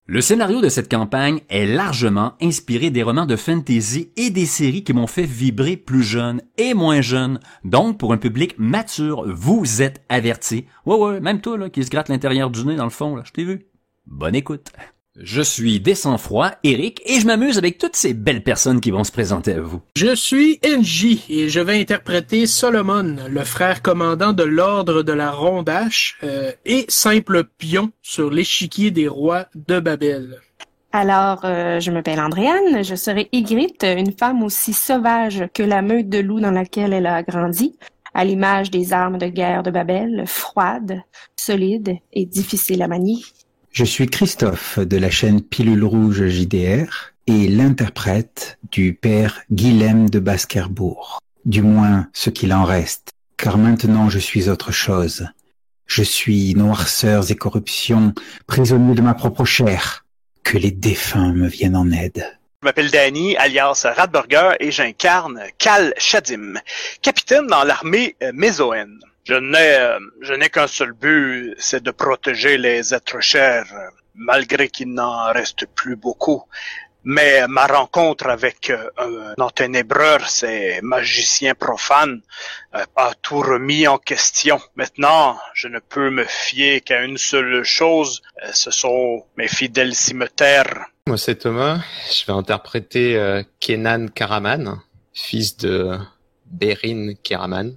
Le scénario de cette campagne est largement inspiré des romans de fantasy et des séries qui m'ont fait vibrer plus jeune et moins jeune. Donc, pour un public mature, vous êtes avertis. Ouais, même toi là, qui se gratte l'intérieur du nez dans le fond, là, je t'ai vu. Bonne écoute. Je suis des sang-froid, Eric, et je m'amuse avec toutes ces belles personnes qui vont se présenter à vous. Je suis NJ et je vais interpréter Solomon, le frère commandant de l'ordre de la Rondache et simple pion sur l'échiquier des rois de Babel. Alors, je m'appelle Andréane, je serai Ygritte, une femme aussi sauvage que la meute de loups dans laquelle elle a grandi, à l'image des armes de guerre de Babel, froides, solides et difficiles à manier. Je suis Christophe de la chaîne Pilule Rouge JDR et l'interprète du père Guilhem de Baskerbourg. Du moins, ce qu'il en reste, car maintenant je suis autre chose. Je suis noirceurs et corruption, prisonnier de ma propre chair. Que les défunts me viennent en aide. Je m'appelle Danny, alias Radburger, et j'incarne Kal Shadim, capitaine dans l'armée mésoenne. Je n'ai qu'un seul but, c'est de protéger les êtres chers, malgré qu'il n'en reste plus beaucoup. Mais ma rencontre avec un enténébreur, ces magiciens profanes, a tout remis en question. Maintenant, je ne peux me fier qu'à une seule chose, ce sont mes fidèles cimmetaires. Moi c'est Thomas, je vais interpréter Kenan Karaman, fils de Berin Karaman.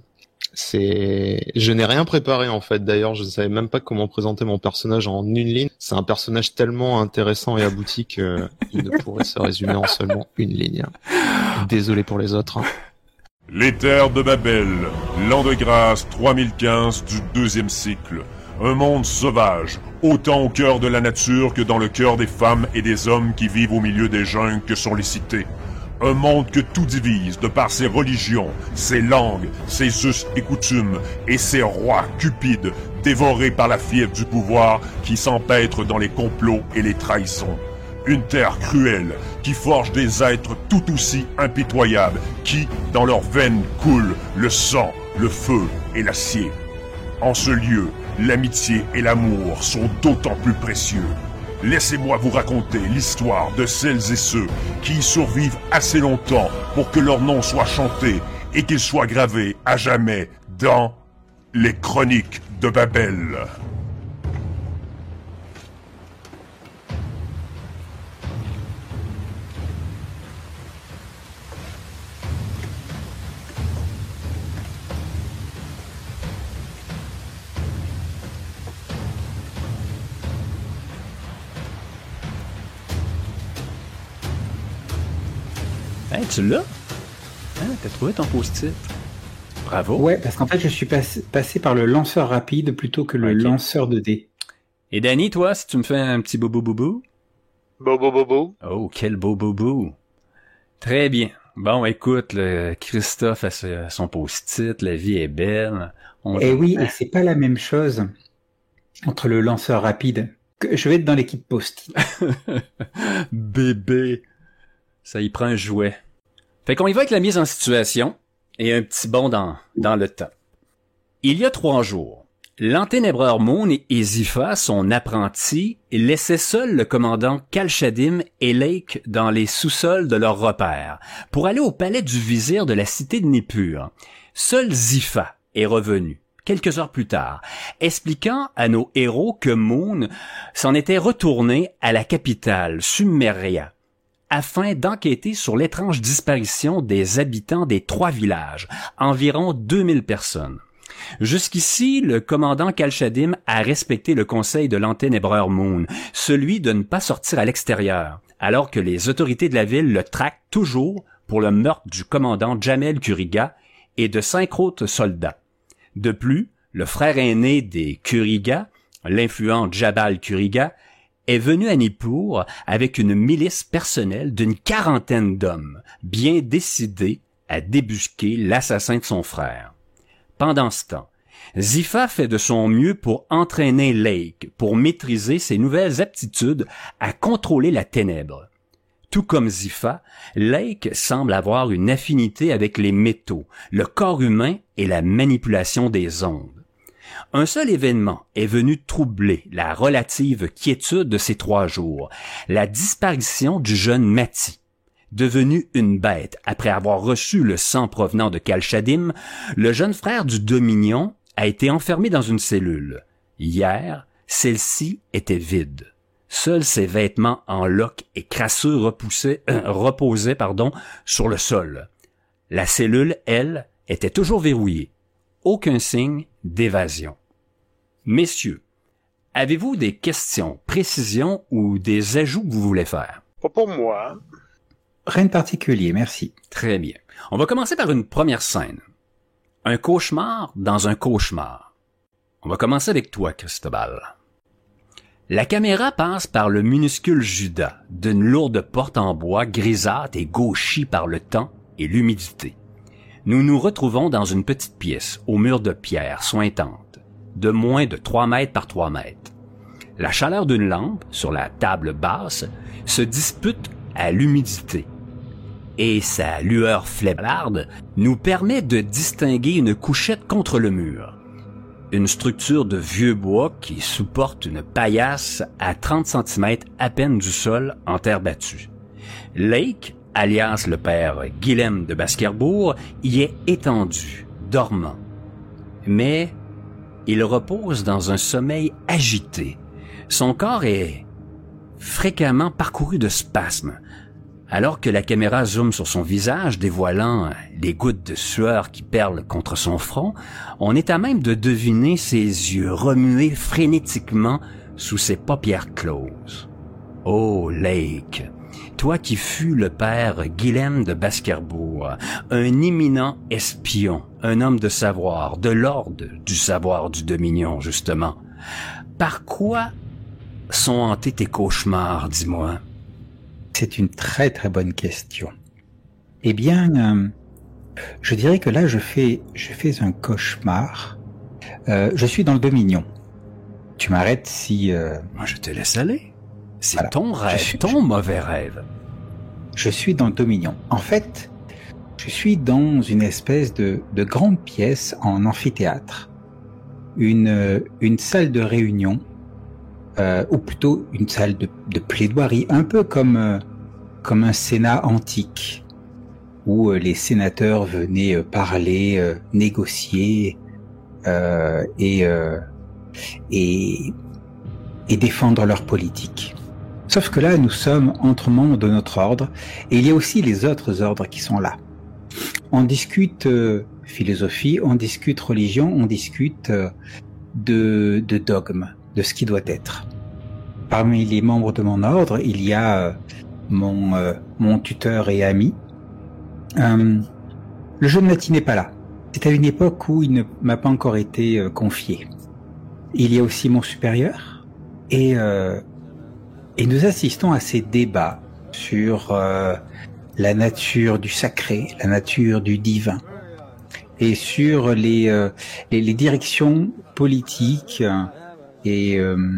Je n'ai rien préparé en fait, d'ailleurs je ne savais même pas comment présenter mon personnage en une ligne. C'est un personnage tellement intéressant et abouti qu'il ne pourrait se résumer en seulement une ligne. Désolé pour les autres. Les terres de Babel, l'an de grâce 3015 du deuxième cycle. Un monde sauvage, autant au cœur de la nature que dans le cœur des femmes et des hommes qui vivent au milieu des jungles que sont les cités. Un monde que tout divise de par ses religions, ses langues, ses us et coutumes, et ses rois cupides, dévorés par la fièvre du pouvoir qui s'empêtre dans les complots et les trahisons. Une terre cruelle qui forge des êtres tout aussi impitoyables qui, dans leurs veines, coule le sang, le feu et l'acier. En ce lieu, l'amitié et l'amour sont d'autant plus précieux. Laissez-moi vous raconter l'histoire de celles et ceux qui y survivent assez longtemps pour que leur nom soit chanté et qu'ils soient gravés à jamais dans les chroniques de Babel. Hey, tu l'as? Hein, t'as trouvé ton post-it? Bravo. Ouais, parce qu'en fait, je suis passé par le lanceur rapide plutôt que le lanceur de dés. Et Danny, toi, si tu me fais un petit bobo-bobo? Bobo. Oh, quel bobo-bobo. Très bien. Bon, écoute, Christophe a son post-it, la vie est belle. Oui, et c'est pas la même chose entre le lanceur rapide. Je vais être dans l'équipe post-it. Bébé. Ça y prend un jouet. Fait qu'on y va avec la mise en situation et un petit bond dans le temps. Il y a 3 jours, l'enténébreur Moon et Zifa, son apprenti, laissaient seul le commandant Kal Shadim et Lake dans les sous-sols de leur repère pour aller au palais du vizir de la cité de Nippur. Seul Zifa est revenu quelques heures plus tard, expliquant à nos héros que Moon s'en était retourné à la capitale, Sumeria, afin d'enquêter sur l'étrange disparition des habitants des 3 villages, environ 2000 personnes. Jusqu'ici, le commandant Kal Shadim a respecté le conseil de l'enténébreur Moon, celui de ne pas sortir à l'extérieur, alors que les autorités de la ville le traquent toujours pour le meurtre du commandant Jamel Kuriga et de 5 autres soldats. De plus, le frère aîné des Kuriga, l'influent Jabal Kuriga, est venu à Nippur avec une milice personnelle d'une 40aine d'hommes, bien décidés à débusquer l'assassin de son frère. Pendant ce temps, Zifa fait de son mieux pour entraîner Lake, pour maîtriser ses nouvelles aptitudes à contrôler la ténèbre. Tout comme Zifa, Lake semble avoir une affinité avec les métaux, le corps humain et la manipulation des ondes. Un seul événement est venu troubler la relative quiétude de ces 3 jours, la disparition du jeune Mati. Devenu une bête après avoir reçu le sang provenant de Kalchadim, le jeune frère du Dominion a été enfermé dans une cellule. Hier, celle-ci était vide. Seuls ses vêtements en loques et crasseux reposaient sur le sol. La cellule, elle, était toujours verrouillée. Aucun signe d'évasion. Messieurs, avez-vous des questions, précisions ou des ajouts que vous voulez faire? Pas pour moi. Rien de particulier, merci. Très bien. On va commencer par une première scène. Un cauchemar dans un cauchemar. On va commencer avec toi, Cristobal. La caméra passe par le minuscule Judas d'une lourde porte en bois grisâtre et gauchie par le temps et l'humidité. Nous nous retrouvons dans une petite pièce aux murs de pierre sointante, de moins de 3 mètres par 3 mètres. La chaleur d'une lampe sur la table basse se dispute à l'humidité, et sa lueur faiblarde nous permet de distinguer une couchette contre le mur. Une structure de vieux bois qui supporte une paillasse à 30 cm à peine du sol en terre battue. Lake, alias le père Guilhem de Baskerbourg, y est étendu, dormant. Mais il repose dans un sommeil agité. Son corps est fréquemment parcouru de spasmes. Alors que la caméra zoome sur son visage, dévoilant les gouttes de sueur qui perlent contre son front, on est à même de deviner ses yeux remuer frénétiquement sous ses paupières closes. Oh, Lake, toi qui fus le père Guilhem de Baskerbourg, un éminent espion, un homme de savoir, de l'ordre du savoir du Dominion, justement. Par quoi sont hantés tes cauchemars, dis-moi? C'est une très très bonne question. Eh bien, je dirais que là, je fais un cauchemar. Je suis dans le Dominion. Tu m'arrêtes si... Moi, je te laisse aller. C'est voilà. Ton rêve, ton mauvais rêve. Je suis dans le Dominion. En fait, je suis dans une espèce de grande pièce en amphithéâtre. Une salle de réunion, ou plutôt une salle de plaidoirie, un peu comme un Sénat antique, où les sénateurs venaient parler, négocier et défendre leur politique. Sauf que là, nous sommes entre membres de notre ordre, et il y a aussi les autres ordres qui sont là. On discute philosophie, on discute religion, on discute de dogmes, de ce qui doit être. Parmi les membres de mon ordre, il y a mon tuteur et ami. Le jeune Nati n'est pas là. C'est à une époque où il ne m'a pas encore été confié. Il y a aussi mon supérieur, et nous assistons à ces débats sur la nature du sacré, la nature du divin, et sur les directions politiques et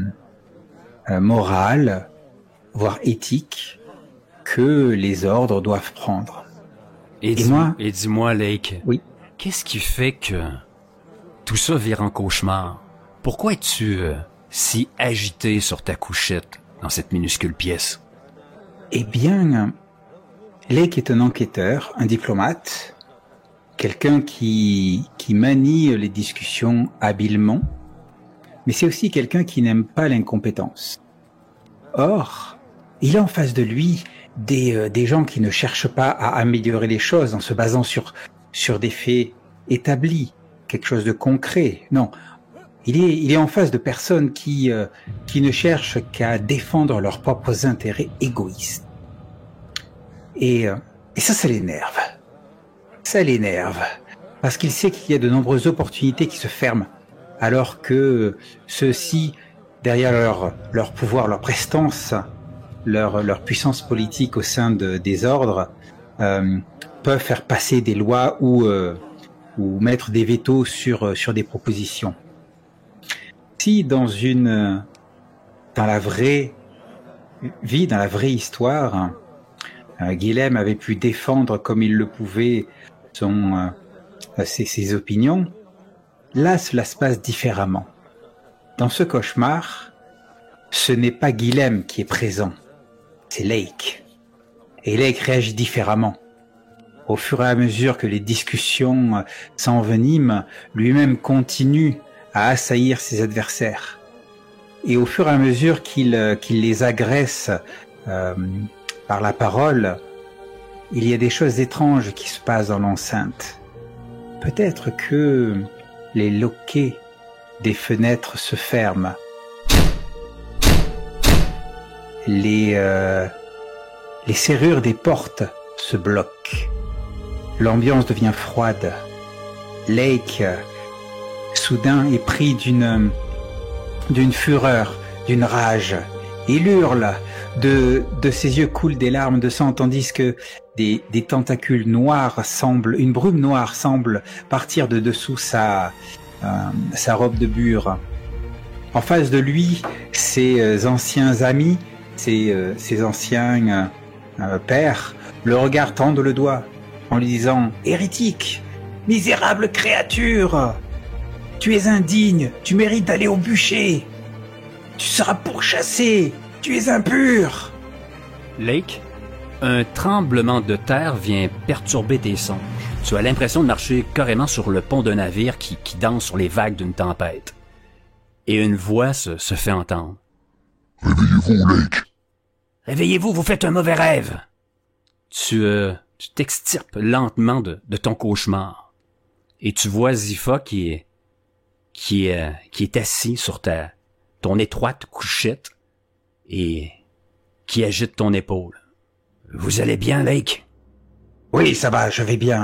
morales, voire éthiques, que les ordres doivent prendre. Et dis-moi, Lake, oui. Qu'est-ce qui fait que tout ça vire en cauchemar? Pourquoi es-tu si agité sur ta couchette dans cette minuscule pièce? Eh bien, Lake est un enquêteur, un diplomate, quelqu'un qui manie les discussions habilement, mais c'est aussi quelqu'un qui n'aime pas l'incompétence. Or, il a en face de lui des gens qui ne cherchent pas à améliorer les choses en se basant sur des faits établis, quelque chose de concret. Non, il est en face de personnes qui ne cherchent qu'à défendre leurs propres intérêts égoïstes. Et ça l'énerve. Ça l'énerve. Parce qu'il sait qu'il y a de nombreuses opportunités qui se ferment, alors que ceux-ci, derrière leur pouvoir, leur prestance, leur puissance politique au sein des ordres, peuvent faire passer des lois ou mettre des vétos sur des propositions. Si dans la vraie vie, dans la vraie histoire, Guilhem avait pu défendre comme il le pouvait ses opinions, là, cela se passe différemment. Dans ce cauchemar, ce n'est pas Guilhem qui est présent, c'est Lake. Et Lake réagit différemment. Au fur et à mesure que les discussions s'enveniment, lui-même continue à assaillir ses adversaires. Et au fur et à mesure qu'il les agresse par la parole, il y a des choses étranges qui se passent dans l'enceinte. Peut-être que les loquets des fenêtres se ferment. Les serrures des portes se bloquent. L'ambiance devient froide. Lake, soudain, est pris d'une fureur, d'une rage. Il hurle, de ses yeux coulent des larmes de sang, tandis que des tentacules noirs une brume noire semble partir de dessous sa robe de bure. En face de lui, ses anciens amis, ses anciens pères, le regard tendent le doigt en lui disant « Hérétique, misérable créature, tu es indigne, tu mérites d'aller au bûcher, tu seras pourchassé, tu es impur. » Lake, un tremblement de terre vient perturber tes songes. Tu as l'impression de marcher carrément sur le pont d'un navire qui danse sur les vagues d'une tempête. Et une voix se fait entendre. « Réveillez-vous, Lake. »« Réveillez-vous, vous faites un mauvais rêve. » Tu t'extirpes lentement de ton cauchemar. Et tu vois Zifa qui est assis sur ton étroite couchette et qui agite ton épaule. « Vous allez bien, Lake? »« Oui, ça va, je vais bien. »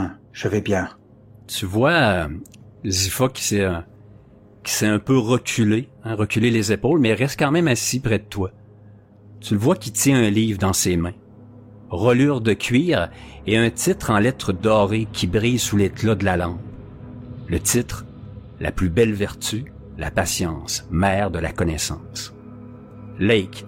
Tu vois Zifa qui s'est un peu reculé les épaules, mais reste quand même assis près de toi. Tu le vois qui tient un livre dans ses mains. Rolure de cuir et un titre en lettres dorées qui brille sous l'éclat de la lampe. Le titre, La plus belle vertu, la patience, mère de la connaissance. Lake,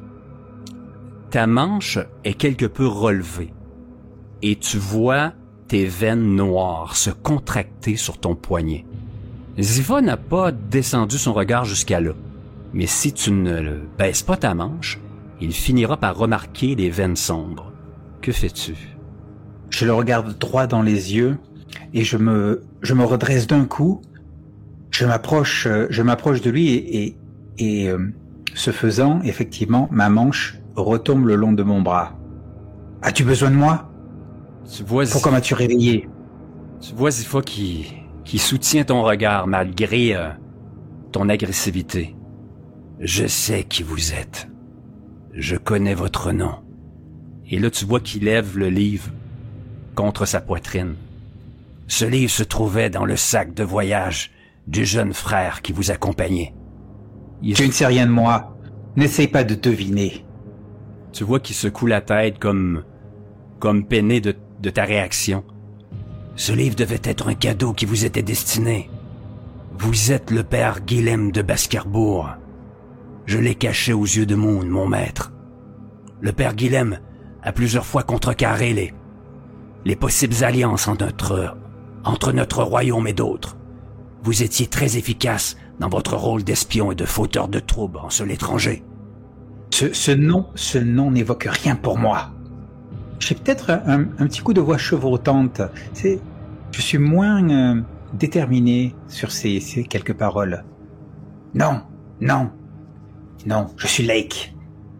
ta manche est quelque peu relevée et tu vois tes veines noires se contracter sur ton poignet. Ziva n'a pas descendu son regard jusqu'à là, mais si tu ne baisses pas ta manche, il finira par remarquer les veines sombres. Que fais-tu? Je le regarde droit dans les yeux et je me redresse d'un coup. Je m'approche de lui et ce faisant, effectivement, ma manche retombe le long de mon bras. As-tu besoin de moi? Pourquoi m'as-tu réveillé? Tu vois Zifa qui soutient ton regard malgré ton agressivité. Je sais qui vous êtes. Je connais votre nom. Et là, tu vois qu'il lève le livre contre sa poitrine. Ce livre se trouvait dans le sac de voyage du jeune frère qui vous accompagnait. Tu ne sais rien de moi. N'essaye pas de deviner. Tu vois qu'il secoue la tête comme peiné de ta réaction. Ce livre devait être un cadeau qui vous était destiné. Vous êtes le père Guilhem de Baskerbourg. Je l'ai caché aux yeux de Moon, mon maître. Le père Guilhem a plusieurs fois contrecarré les possibles alliances entre notre royaume et d'autres. Vous étiez très efficace dans votre rôle d'espion et de fauteur de troubles en seul étranger. Ce nom n'évoque rien pour moi. J'ai peut-être un petit coup de voix chevrotante. Je suis moins déterminé sur ces quelques paroles. Non, je suis Lake.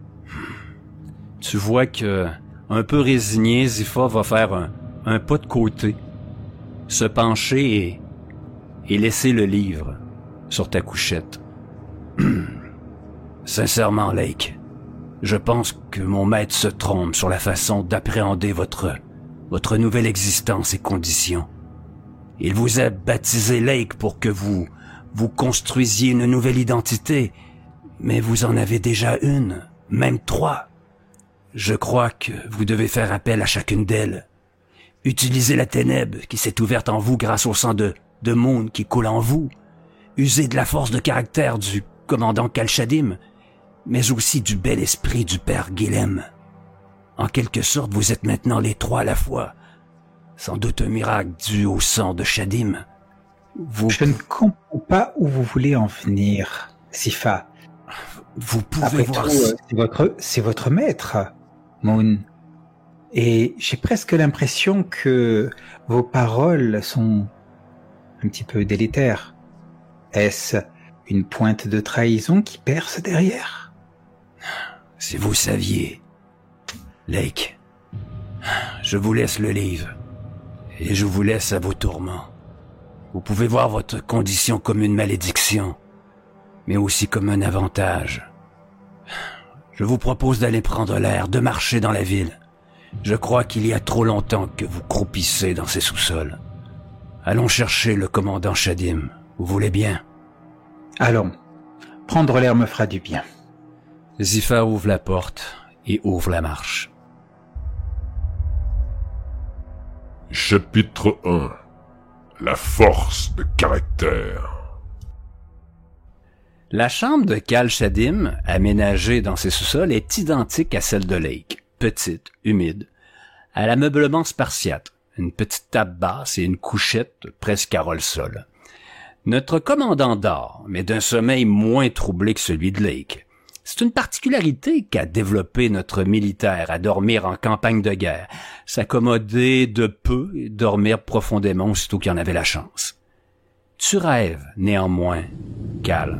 Tu vois que, un peu résigné, Zifa va faire un pas de côté, se pencher et laisser le livre sur ta couchette. Sincèrement, Lake, je pense que mon maître se trompe sur la façon d'appréhender votre nouvelle existence et conditions. Il vous a baptisé Lake pour que vous construisiez une nouvelle identité, mais vous en avez déjà une, même 3. Je crois que vous devez faire appel à chacune d'elles. Utilisez la ténèbre qui s'est ouverte en vous grâce au sang de Moon qui coule en vous. Usez de la force de caractère du commandant Kalshadim, mais aussi du bel esprit du père Guilhem. En quelque sorte, vous êtes maintenant les 3 à la fois. Sans doute un miracle dû au sang de Shadim. Je ne comprends pas où vous voulez en venir, Sifa. Vous pouvez Après voir... tout, c'est votre maître, Moon. Et j'ai presque l'impression que vos paroles sont un petit peu délétères. Est-ce une pointe de trahison qui perce derrière? Si vous saviez, Lake, je vous laisse le livre et je vous laisse à vos tourments. Vous pouvez voir votre condition comme une malédiction, mais aussi comme un avantage. Je vous propose d'aller prendre l'air, de marcher dans la ville. Je crois qu'il y a trop longtemps que vous croupissez dans ces sous-sols. Allons chercher le commandant Shadim. Vous voulez bien? Allons. Prendre l'air me fera du bien. Zifa ouvre la porte et ouvre la marche. Chapitre 1. La force de caractère. La chambre de Cal Shadim, aménagée dans ses sous-sols, est identique à celle de Lake. Petite, humide, à l'ameublement spartiate, une petite table basse et une couchette presque à ras-le-sol. Notre commandant dort, mais d'un sommeil moins troublé que celui de Lake. C'est une particularité qu'a développé notre militaire à dormir en campagne de guerre, s'accommoder de peu et dormir profondément aussitôt qu'il en avait la chance. Tu rêves, néanmoins, Cal.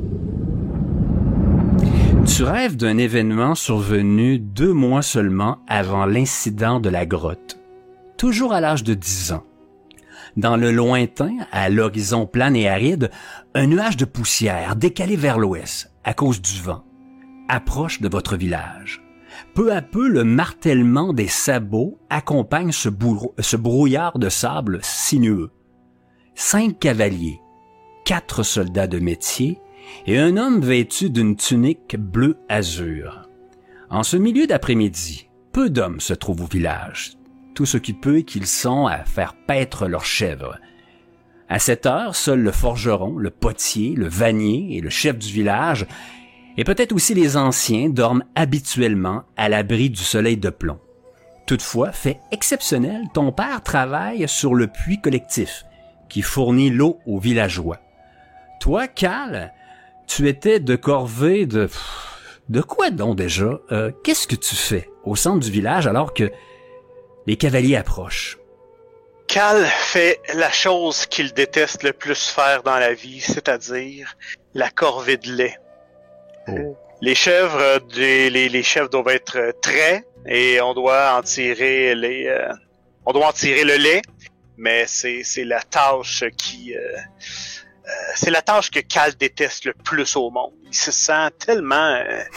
Tu rêves d'un événement survenu 2 mois seulement avant l'incident de la grotte, toujours à l'âge de 10 ans. Dans le lointain, à l'horizon plat et aride, un nuage de poussière décalé vers l'ouest, à cause du vent, approche de votre village. Peu à peu, le martèlement des sabots accompagne ce brouillard de sable sinueux. 5 cavaliers, 4 soldats de métier et un homme vêtu d'une tunique bleu azur. En ce milieu d'après-midi, peu d'hommes se trouvent au village. Tout s'occupent qu'ils sont à faire paître leurs chèvres. À cette heure, seul le forgeron, le potier, le vannier et le chef du village, et peut-être aussi les anciens, dorment habituellement à l'abri du soleil de plomb. Toutefois, fait exceptionnel, ton père travaille sur le puits collectif qui fournit l'eau aux villageois. Toi, Cal, tu étais de corvée de... De quoi donc déjà? Qu'est-ce que tu fais au centre du village alors que les cavaliers approchent? Cal fait la chose qu'il déteste le plus faire dans la vie, c'est-à-dire la corvée de lait. Oh. Les chèvres, les chèvres doivent être traits et on doit en tirer le lait, mais c'est la tâche qui c'est la tâche que Cal déteste le plus au monde. Il se sent tellement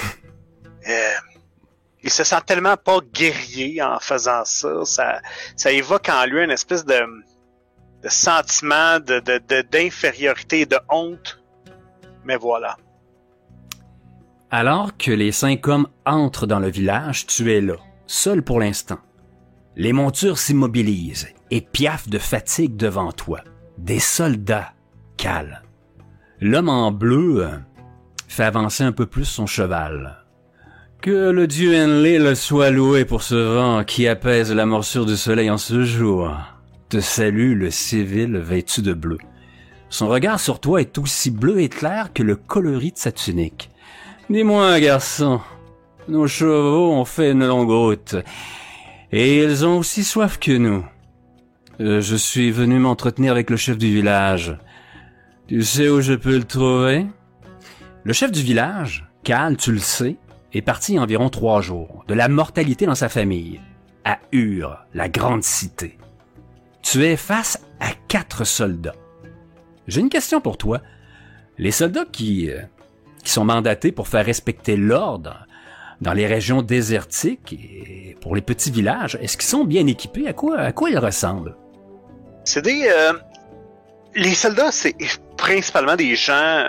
pas guerrier en faisant ça. Ça évoque en lui une espèce de sentiment d'infériorité et de honte. Mais voilà. Alors que les 5 hommes entrent dans le village, tu es là, seul pour l'instant. Les montures s'immobilisent et piaffent de fatigue devant toi. Des soldats, Cal. L'homme en bleu fait avancer un peu plus son cheval. Que le dieu Henley le soit loué pour ce vent qui apaise la morsure du soleil en ce jour. Te salue le civil vêtu de bleu. Son regard sur toi est aussi bleu et clair que le coloris de sa tunique. Dis-moi, garçon, nos chevaux ont fait une longue route, et ils ont aussi soif que nous. Je suis venu m'entretenir avec le chef du village. Tu sais où je peux le trouver? Le chef du village, Cal, tu le sais, est parti il y a environ 3 jours, de la mortalité dans sa famille, à Ur, la grande cité. Tu es face à 4 soldats. J'ai une question pour toi. Les soldats qui sont mandatés pour faire respecter l'ordre dans les régions désertiques et pour les petits villages, est-ce qu'ils sont bien équipés? À quoi ils ressemblent? C'est les soldats, c'est principalement des gens...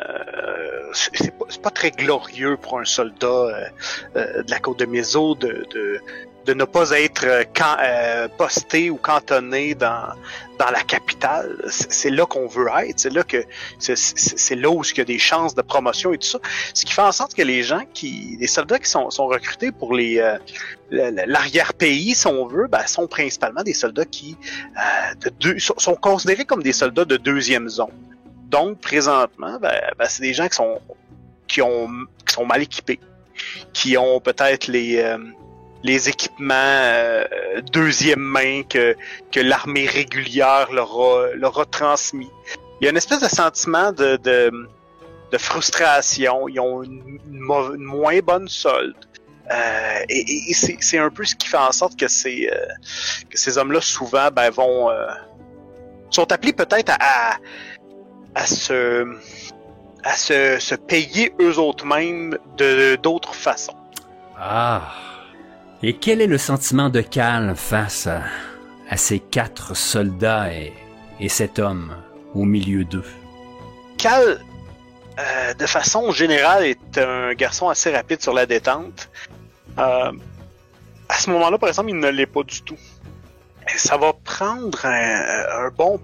c'est pas très glorieux pour un soldat de la côte de Méso de ne pas être posté ou cantonné dans la capitale. C'est là qu'on veut être. C'est là que c'est là où il y a des chances de promotion et tout ça. Ce qui fait en sorte que les soldats qui sont recrutés pour l'arrière-pays, si on veut, sont principalement des soldats qui sont considérés comme des soldats de deuxième zone. Donc, présentement, c'est des gens qui sont mal équipés, qui ont peut-être les équipements deuxième main que l'armée régulière leur a transmis. Il y a une espèce de sentiment de frustration. Ils ont une moins bonne solde. Et c'est un peu ce qui fait en sorte que ces hommes-là souvent sont appelés peut-être à se payer eux autres mêmes d'autres façons. Ah. Et quel est le sentiment de Cal face à ces 4 soldats et cet homme au milieu d'eux? Cal, de façon générale, est un garçon assez rapide sur la détente. À ce moment-là, par exemple, il ne l'est pas du tout. Et ça va prendre un bon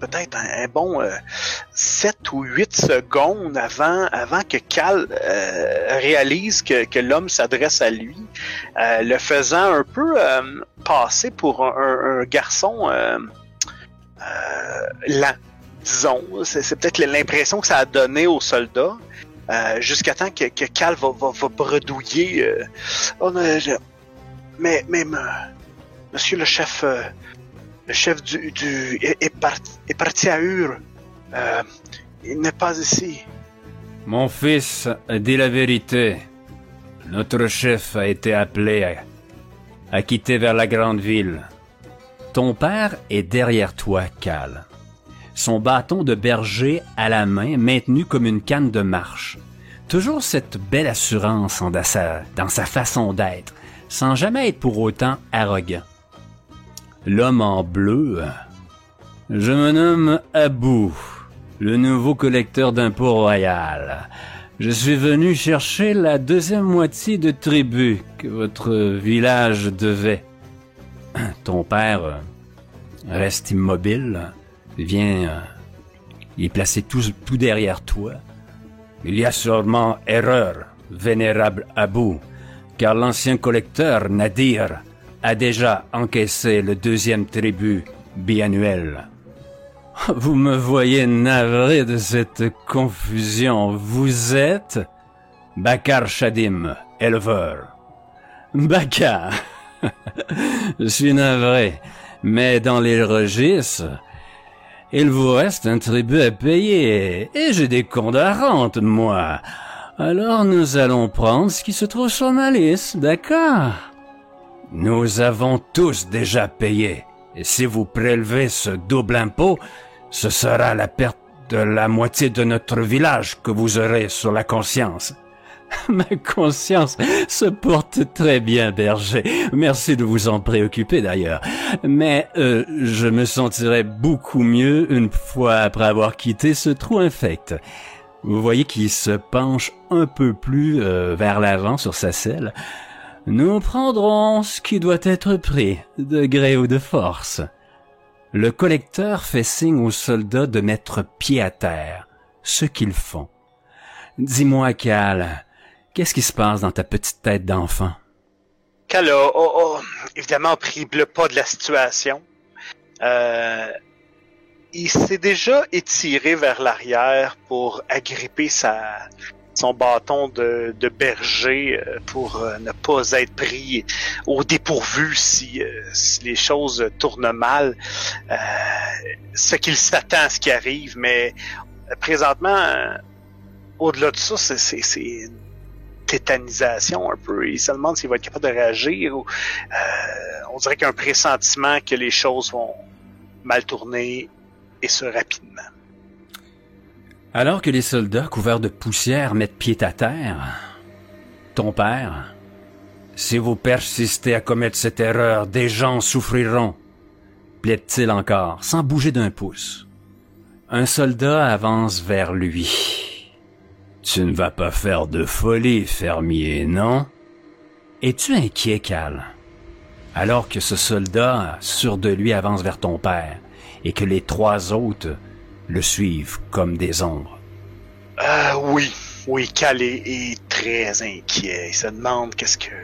7 ou 8 secondes avant que Cal réalise que l'homme s'adresse à lui, le faisant un peu passer pour un garçon lent, disons. C'est peut-être l'impression que ça a donné aux soldats, jusqu'à temps que Cal va bredouiller. Mais monsieur le chef est parti à Ur. Il n'est pas ici. Mon fils, dis la vérité. Notre chef a été appelé à quitter vers la grande ville. Ton père est derrière toi, Cal. Son bâton de berger à la main, maintenu comme une canne de marche. Toujours cette belle assurance dans sa façon d'être, sans jamais être pour autant arrogant. L'homme en bleu. Je me nomme Abou, le nouveau collecteur d'impôts royal. Je suis venu chercher la deuxième moitié de tribut que votre village devait. Ton père reste immobile, vient y placer tout derrière toi. Il y a sûrement erreur, vénérable Abou, car l'ancien collecteur Nadir a déjà encaissé le deuxième tribut biannuel. Vous me voyez navré de cette confusion. Vous êtes Bakar Shadim, éleveur. Bakar. Je suis navré, mais dans les registres, il vous reste un tribut à payer, et j'ai des comptes à rendre, moi. Alors nous allons prendre ce qui se trouve sur ma liste, d'accord? Nous avons tous déjà payé, et si vous prélevez ce double impôt, ce sera la perte de la moitié de notre village que vous aurez sur la conscience. Ma conscience se porte très bien, berger. Merci de vous en préoccuper d'ailleurs. Mais je me sentirai beaucoup mieux une fois après avoir quitté ce trou infect. Vous voyez qu'il se penche un peu plus vers l'avant sur sa selle. Nous prendrons ce qui doit être pris, de gré ou de force. Le collecteur fait signe aux soldats de mettre pied à terre, ce qu'ils font. Dis-moi, Cal, qu'est-ce qui se passe dans ta petite tête d'enfant? Cal a évidemment pris le pas de la situation. Il s'est déjà étiré vers l'arrière pour agripper son bâton de berger pour ne pas être pris au dépourvu si les choses tournent mal. Ce qu'il s'attend à ce qui arrive, mais présentement, au-delà de ça, c'est une tétanisation un peu. Il se demande s'il va être capable de réagir. On dirait qu'il y a un pressentiment que les choses vont mal tourner et ce rapidement. Alors que les soldats couverts de poussière mettent pied à terre, ton père, si vous persistez à commettre cette erreur, des gens souffriront, plaide-t-il encore, sans bouger d'un pouce. Un soldat avance vers lui. Tu ne vas pas faire de folie, fermier, non? Es-tu inquiet, Cal? alors que ce soldat, sûr de lui, avance vers ton père et que les 3 autres le suivent comme des ombres. Oui, Cal est très inquiet. Il se demande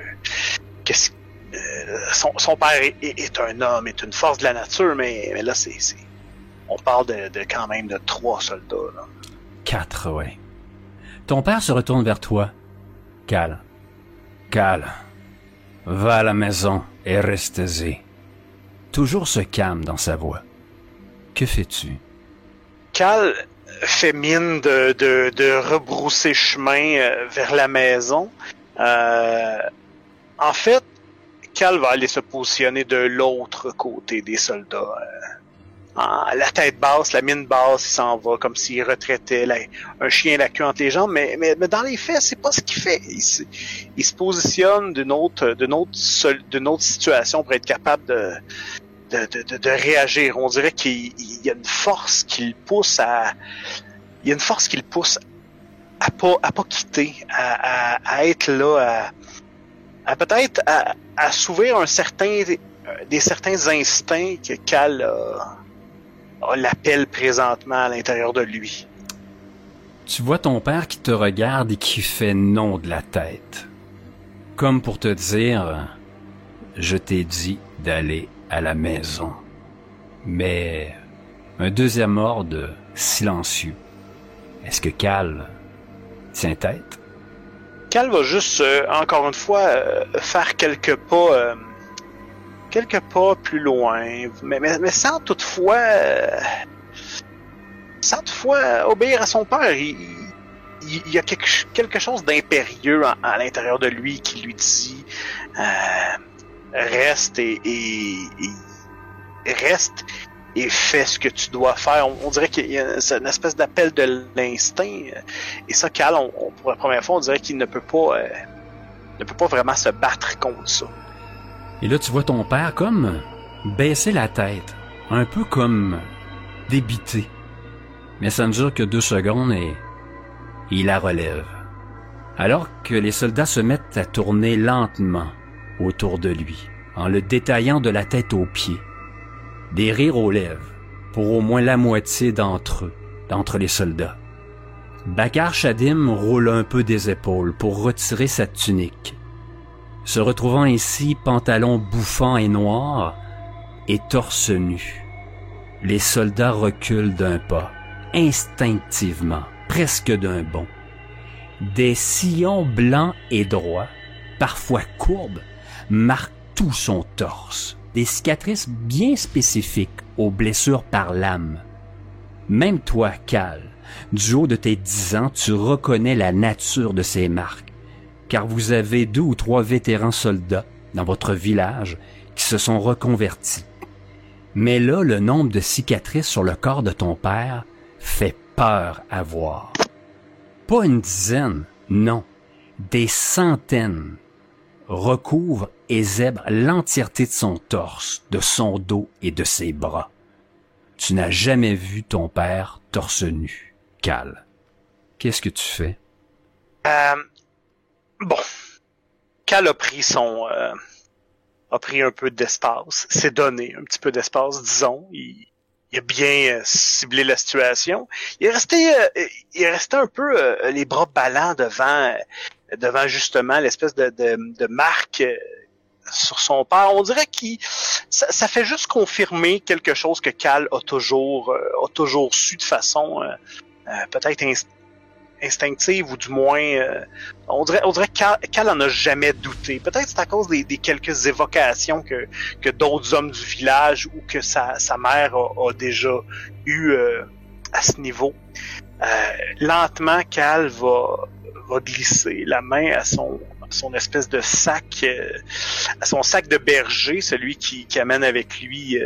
son père est un homme, est une force de la nature, mais là, on parle de quand même de 3 soldats, là. 4, ouais. Ton père se retourne vers toi. Cal, va à la maison et reste-y. Toujours ce calme dans sa voix. Que fais-tu? Cal fait mine de rebrousser chemin vers la maison. En fait, Cal va aller se positionner de l'autre côté des soldats. La tête basse, la mine basse, il s'en va comme s'il retraitait un chien la queue entre les jambes, mais dans les faits, c'est pas ce qu'il fait. Il se positionne d'une autre situation pour être capable de réagir. On dirait qu'il y a une force qui le pousse à pas quitter, à être là, à peut-être à s'ouvrir certains instincts que Cal a l'appel présentement à l'intérieur de lui. Tu vois ton père qui te regarde et qui fait non de la tête. Comme pour te dire, je t'ai dit d'aller à la maison. Mais un deuxième ordre silencieux. Est-ce que Cal tient tête? Cal va juste, encore une fois, faire quelques pas plus loin, mais sans toutefois obéir à son père. Il y a quelque chose d'impérieux à l'intérieur de lui qui lui dit reste reste et fais ce que tu dois faire. On dirait qu'il y a une espèce d'appel de l'instinct, et ça, Cal, pour la première fois, on dirait qu'il ne peut pas vraiment se battre contre ça. Et là, tu vois ton père comme baisser la tête, un peu comme débité. Mais ça ne dure que 2 secondes et il la relève. Alors que les soldats se mettent à tourner lentement autour de lui, en le détaillant de la tête aux pieds. Des rires aux lèvres, pour au moins la moitié d'entre les soldats. Bakar Shadim roule un peu des épaules pour retirer sa tunique. Se retrouvant ainsi pantalon bouffant et noir et torse nu. Les soldats reculent d'un pas, instinctivement, presque d'un bond. Des sillons blancs et droits, parfois courbes, marquent tout son torse. Des cicatrices bien spécifiques aux blessures par lame. Même toi, Cal, du haut de tes 10 ans, tu reconnais la nature de ces marques, car vous avez 2 ou 3 vétérans soldats dans votre village qui se sont reconvertis. Mais là, le nombre de cicatrices sur le corps de ton père fait peur à voir. Pas une dizaine, non, des centaines recouvrent et zèbrent l'entièreté de son torse, de son dos et de ses bras. Tu n'as jamais vu ton père torse nu, Cal. Qu'est-ce que tu fais? Bon. Cal a pris un peu d'espace, s'est donné un petit peu d'espace, disons. Il a bien ciblé la situation. Il est resté un peu les bras ballants devant justement l'espèce de marque sur son père. On dirait ça fait juste confirmer quelque chose que Cal a toujours su de façon peut-être instinctive, ou du moins on dirait que Cal en a jamais douté. Peut-être c'est à cause des quelques évocations que d'autres hommes du village ou que sa mère a déjà eu à ce niveau. Lentement, Cal va glisser la main à son espèce de sac, à son sac de berger, celui qui amène avec lui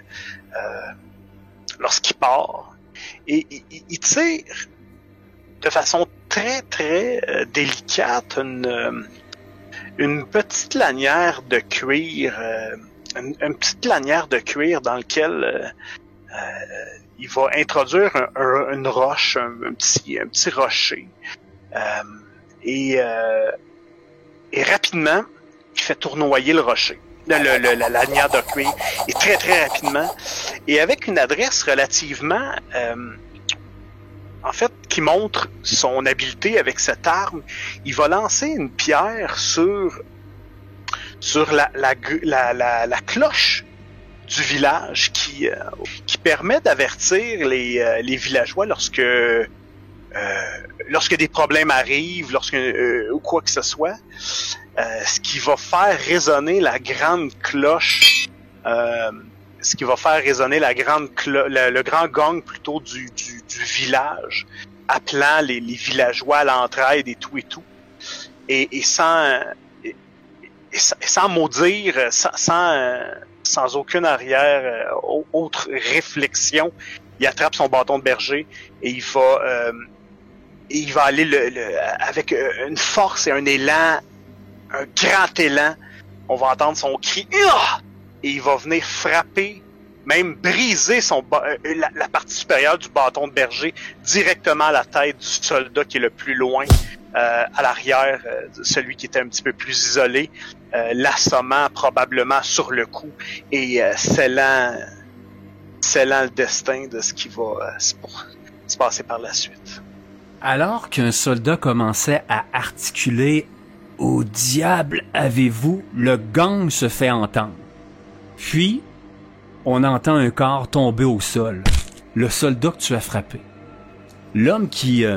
lorsqu'il part, et il tire de façon très très délicate une petite lanière de cuir, une petite lanière de cuir dans laquelle il va introduire une roche, un petit rocher, et rapidement il fait tournoyer le rocher. la lanière de cuir, et très très rapidement. Et avec une adresse relativement, en fait, qui montre son habileté avec cette arme, il va lancer une pierre sur la cloche du village qui permet d'avertir les villageois lorsque des problèmes arrivent, ou quoi que ce soit, ce qui va faire résonner la grande cloche, le grand gong plutôt du village, appelant les villageois à l'entraide et tout. Et sans maudire, sans aucune autre réflexion, il attrape son bâton de berger et il va aller avec une force et un élan, un grand élan. On va entendre son cri et il va venir frapper, même briser la partie supérieure du bâton de berger directement à la tête du soldat qui est le plus loin, à l'arrière, celui qui était un petit peu plus isolé, l'assommant probablement sur le coup et scellant le destin de ce qui va se passer par la suite. Alors qu'un soldat commençait à articuler « Au diable avez-vous », le gong se fait entendre. Puis, on entend un corps tomber au sol. Le soldat que tu as frappé. L'homme qui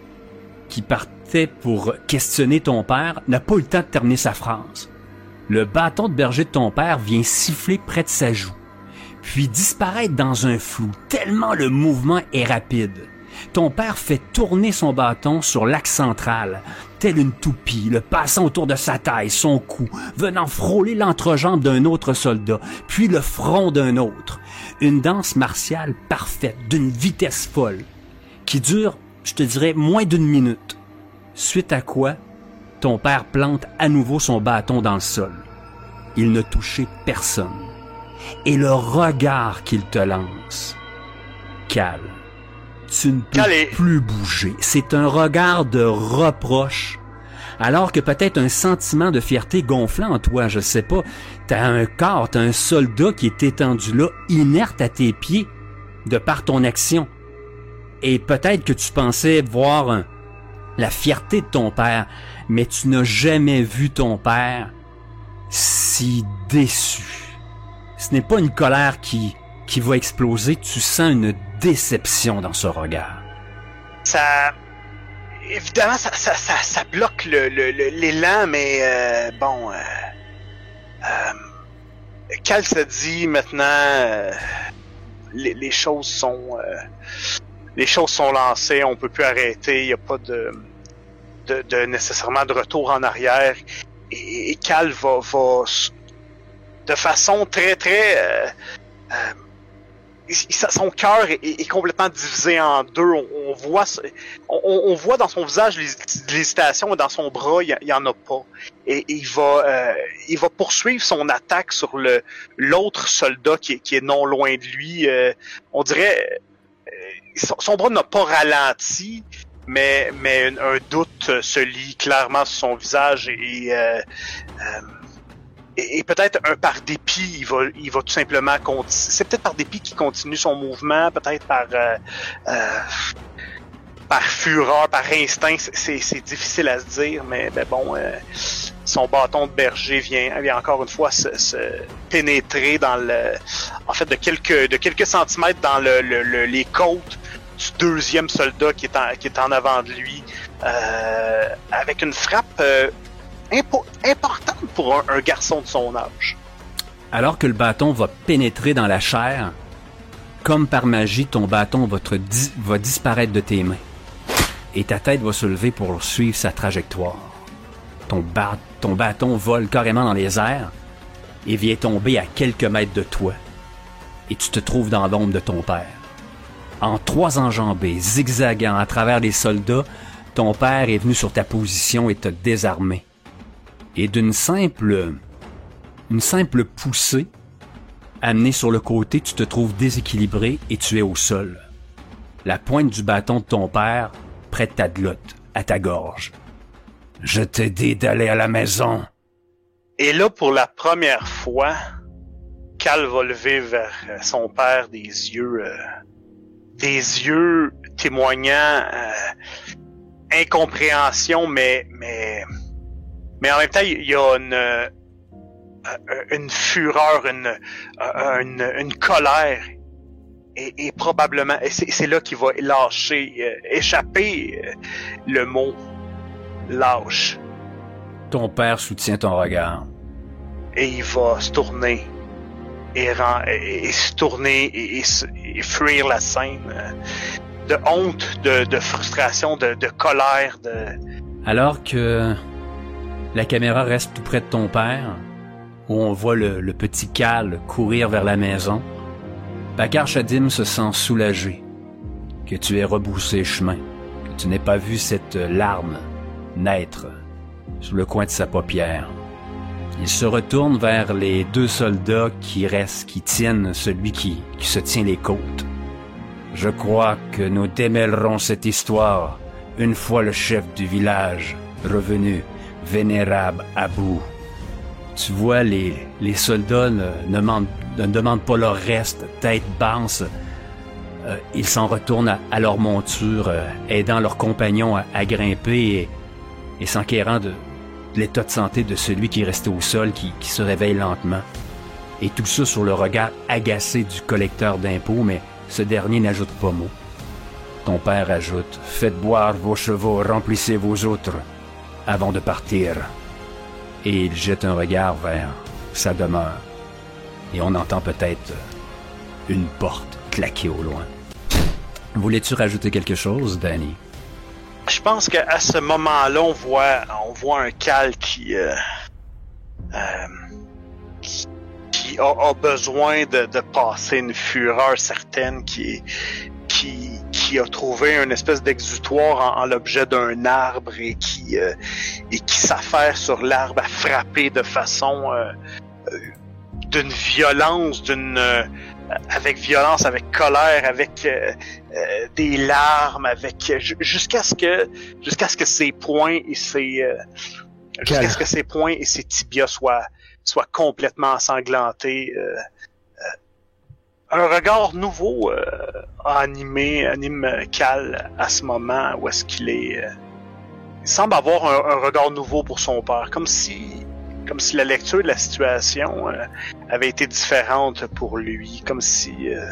partait pour questionner ton père n'a pas eu le temps de terminer sa phrase. Le bâton de berger de ton père vient siffler près de sa joue, puis disparaître dans un flou, tellement le mouvement est rapide. Ton père fait tourner son bâton sur l'axe central, tel une toupie, le passant autour de sa taille, son cou, venant frôler l'entrejambe d'un autre soldat, puis le front d'un autre. Une danse martiale parfaite, d'une vitesse folle, qui dure, je te dirais, moins d'une minute. Suite à quoi, ton père plante à nouveau son bâton dans le sol. Il ne touchait personne. Et le regard qu'il te lance, Cal, tu ne peux plus bouger. C'est un regard de reproche. Alors que peut-être un sentiment de fierté gonflant en toi, je sais pas. T'as un corps, t'as un soldat qui est étendu là, inerte à tes pieds, de par ton action. Et peut-être que tu pensais voir la fierté de ton père, mais tu n'as jamais vu ton père si déçu. Ce n'est pas une colère qui va exploser, tu sens une déception dans ce regard. Évidemment, ça bloque l'élan, mais Cal se dit maintenant, les choses sont lancées, on peut plus arrêter, il y a pas de nécessairement de retour en arrière, et Cal va de façon très très son cœur est complètement divisé en deux. On voit dans son visage l'hésitation, et dans son bras, il y en a pas. Et il va poursuivre son attaque sur l'autre soldat qui est non loin de lui. On dirait son bras n'a pas ralenti, mais un doute se lit clairement sur son visage et peut-être par dépit, il va tout simplement c'est peut-être par dépit qu'il continue son mouvement, peut-être par fureur, par instinct, c'est difficile à se dire, mais bon, son bâton de berger vient encore une fois se pénétrer dans de quelques centimètres dans les côtes du deuxième soldat qui est en avant de lui, avec une frappe importante pour un garçon de son âge. Alors que le bâton va pénétrer dans la chair, comme par magie, ton bâton va disparaître de tes mains. Et ta tête va se lever pour suivre sa trajectoire. Ton bâton vole carrément dans les airs et vient tomber à quelques mètres de toi. Et tu te trouves dans l'ombre de ton père. En 3 enjambées, zigzagant à travers les soldats, ton père est venu sur ta position et t'a désarmé. Et d'une simple poussée, amené sur le côté, tu te trouves déséquilibré et tu es au sol. La pointe du bâton de ton père près de ta glotte, à ta gorge. « Je t'ai dit d'aller à la maison. Et là, pour la première fois, Cal va lever vers son père des yeux témoignant incompréhension, mais en même temps, il y a une fureur, une colère, et probablement, et c'est là qu'il va échapper le mot lâche. Ton père soutient ton regard. Et il va se tourner et fuir la scène de honte, de frustration, de colère. Alors que la caméra reste tout près de ton père, où on voit le petit Cal courir vers la maison, Bakar Shadim se sent soulagé que tu aies rebroussé chemin, que tu n'aies pas vu cette larme naître sur le coin de sa paupière. Il se retourne vers les 2 soldats qui tiennent celui qui se tient les côtes. Je crois que nous démêlerons cette histoire une fois le chef du village revenu, vénérable Abou. Tu vois, les soldats ne demandent pas leur reste, tête basse. Ils s'en retournent à leur monture, aidant leurs compagnons à grimper et s'enquérant de l'état de santé de celui qui est resté au sol, qui se réveille lentement. Et tout ça sur le regard agacé du collecteur d'impôts, mais ce dernier n'ajoute pas mot. Ton père ajoute « Faites boire vos chevaux, remplissez vos outres avant de partir. » Et il jette un regard vers sa demeure. Et on entend peut-être une porte claquer au loin. Voulais-tu rajouter quelque chose, Danny? Je pense qu'à ce moment-là, on voit un Cal qui a besoin de passer une fureur certaine, qui a trouvé une espèce d'exutoire en l'objet d'un arbre et qui s'affaire sur l'arbre à frapper de façon d'une violence, avec violence, avec colère, avec des larmes, jusqu'à ce que ses poings et ses tibias soient complètement ensanglantés. Un regard nouveau anime Cal à ce moment où est-ce qu'il est. Il semble avoir un regard nouveau pour son père, comme si la lecture de la situation avait été différente pour lui, comme si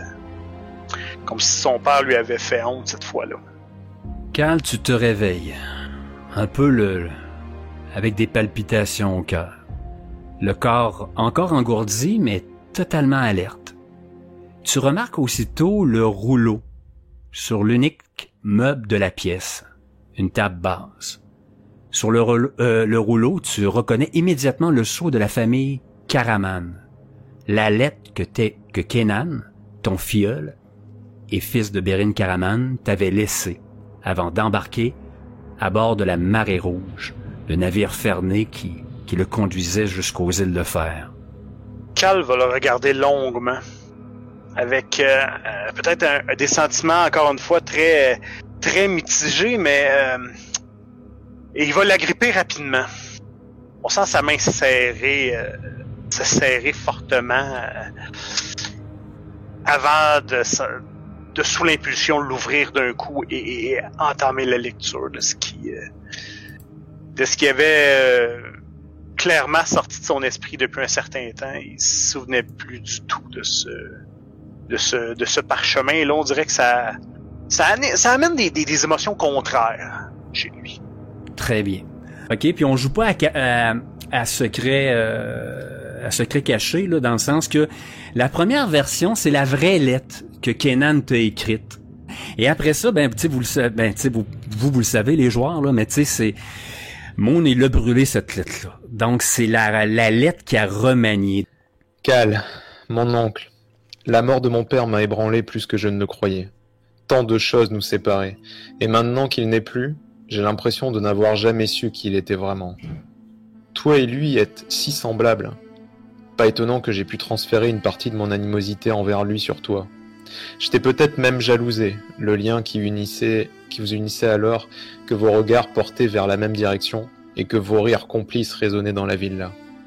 son père lui avait fait honte cette fois-là. Cal, tu te réveilles, un peu avec des palpitations au cœur. Le corps encore engourdi, mais totalement alerte. Tu remarques aussitôt le rouleau sur l'unique meuble de la pièce, une table basse. Sur le rouleau, tu reconnais immédiatement le sceau de la famille Karaman, la lettre que Kenan, ton filleul et fils de Bérin Karaman, t'avait laissée avant d'embarquer à bord de la Marée Rouge, le navire ferné qui le conduisait jusqu'aux îles de Fer. Cal va le regarder longuement, avec peut-être des sentiments, encore une fois, très, très mitigés, mais et il va l'agripper rapidement. On sent sa main se serrer fortement avant de sous l'impulsion l'ouvrir d'un coup et entamer la lecture de ce qui avait clairement sorti de son esprit depuis un certain temps. Il se souvenait plus du tout de ce parchemin. Et là, on dirait que ça amène des émotions contraires chez lui. Très bien. OK, puis on joue pas à secret caché, là, dans le sens que la première version, c'est la vraie lettre que Kenan t'a écrite. Et après ça, vous le savez, les joueurs, là, mais tu sais, c'est Moon, il a brûlé cette lettre-là. Donc, c'est la lettre qui a remanié. Cal, mon oncle, la mort de mon père m'a ébranlé plus que je ne le croyais. Tant de choses nous séparaient. Et maintenant qu'il n'est plus, j'ai l'impression de n'avoir jamais su qui il était vraiment. Toi et lui êtes si semblables. Pas étonnant que j'ai pu transférer une partie de mon animosité envers lui sur toi. J'étais peut-être même jalousé, le lien qui vous unissait alors, que vos regards portaient vers la même direction et que vos rires complices résonnaient dans la villa.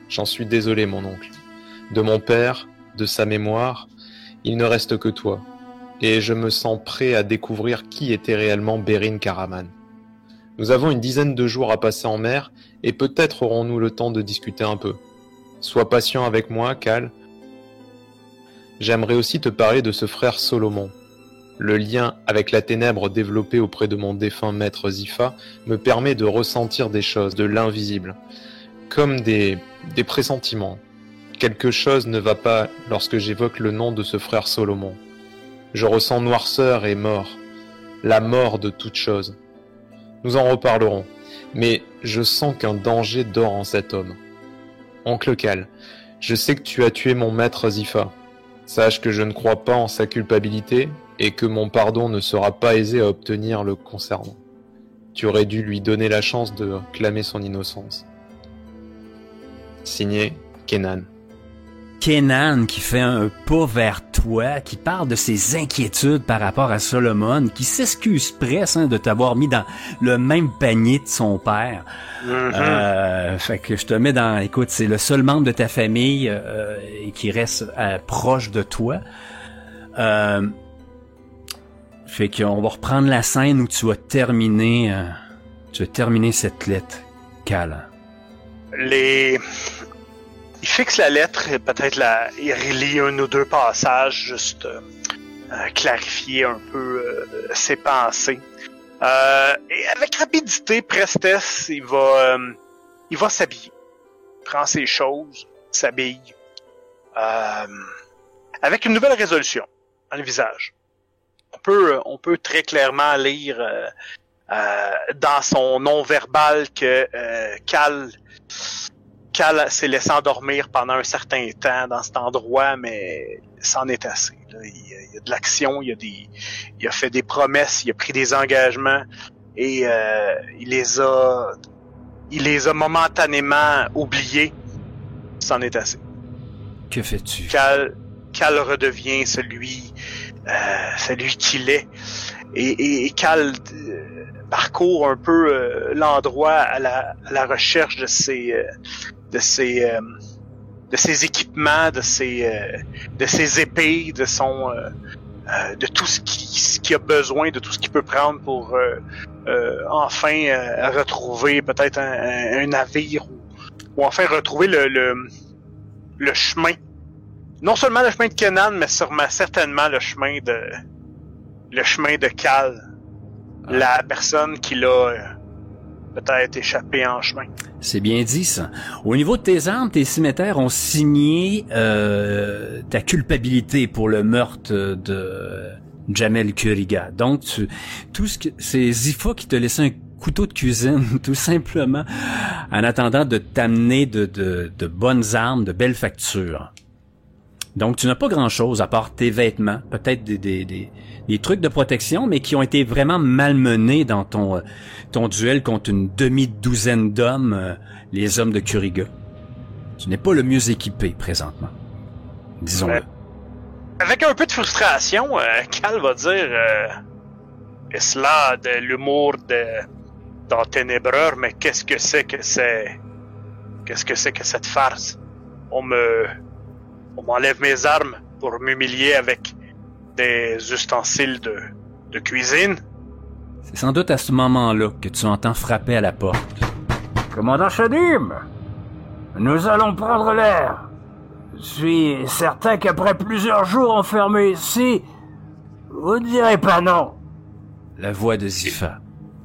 J'en suis désolé, mon oncle. De mon père, de sa mémoire, il ne reste que toi. Et je me sens prêt à découvrir qui était réellement Bérine Karaman. Nous avons une dizaine de jours à passer en mer, et peut-être aurons-nous le temps de discuter un peu. Sois patient avec moi, Cal. J'aimerais aussi te parler de ce frère Solomon. Le lien avec la ténèbre développé auprès de mon défunt maître Zifa me permet de ressentir des choses, de l'invisible, comme des pressentiments. Quelque chose ne va pas lorsque j'évoque le nom de ce frère Solomon. Je ressens noirceur et mort, la mort de toute chose. Nous en reparlerons, mais je sens qu'un danger dort en cet homme. Oncle Cal, je sais que tu as tué mon maître Zifa. Sache que je ne crois pas en sa culpabilité et que mon pardon ne sera pas aisé à obtenir le concernant. Tu aurais dû lui donner la chance de clamer son innocence. Signé Kenan. Kenan qui fait un pas vers toi, qui parle de ses inquiétudes par rapport à Solomon, qui s'excuse presque de t'avoir mis dans le même panier de son père. Fait que je te mets dans... Écoute, c'est le seul membre de ta famille qui reste proche de toi. Fait qu'on va reprendre la scène où tu vas terminer cette lettre, Cal. Il fixe la lettre, peut-être il relit un ou deux passages, juste clarifier un peu ses pensées. Et avec rapidité, prestesse, il va s'habiller. Il prend ses choses, s'habille. Avec une nouvelle résolution dans le visage. On peut très clairement lire dans son non-verbal que Cal s'est laissé endormir pendant un certain temps dans cet endroit, mais c'en est assez. Là. Il y a de l'action, il a fait des promesses, il a pris des engagements et il les a momentanément oubliés. C'en est assez. Que fais-tu? Cal redevient celui qu'il est. Et Cal parcourt un peu l'endroit à la recherche de ses équipements, de ses épées, de tout ce qu'il a besoin, de tout ce qu'il peut prendre pour enfin retrouver peut-être un navire ou enfin retrouver le chemin. Non seulement le chemin de Kenan, mais certainement le chemin de Cal, la personne qui l'a peut-être échappé en chemin. C'est bien dit, ça. Au niveau de tes armes, tes cimetières ont signé ta culpabilité pour le meurtre de Jamel Kuriga. Donc, c'est Zifa qui t'a laissé un couteau de cuisine, tout simplement, en attendant de t'amener de bonnes armes, de belles factures. Donc, tu n'as pas grand-chose à part tes vêtements, peut-être des trucs de protection, mais qui ont été vraiment malmenés dans ton duel contre une demi-douzaine d'hommes, les hommes de Kuriga. Tu n'es pas le mieux équipé présentement, disons-le. Avec un peu de frustration, Cal va dire est-ce là de l'humour d'enténébreur, mais qu'est-ce que c'est que cette farce? On m'enlève mes armes pour m'humilier avec des ustensiles de cuisine. C'est sans doute à ce moment-là que tu entends frapper à la porte. Commandant Shadim, nous allons prendre l'air. Je suis certain qu'après plusieurs jours enfermés ici, vous ne direz pas non. La voix de Zifa.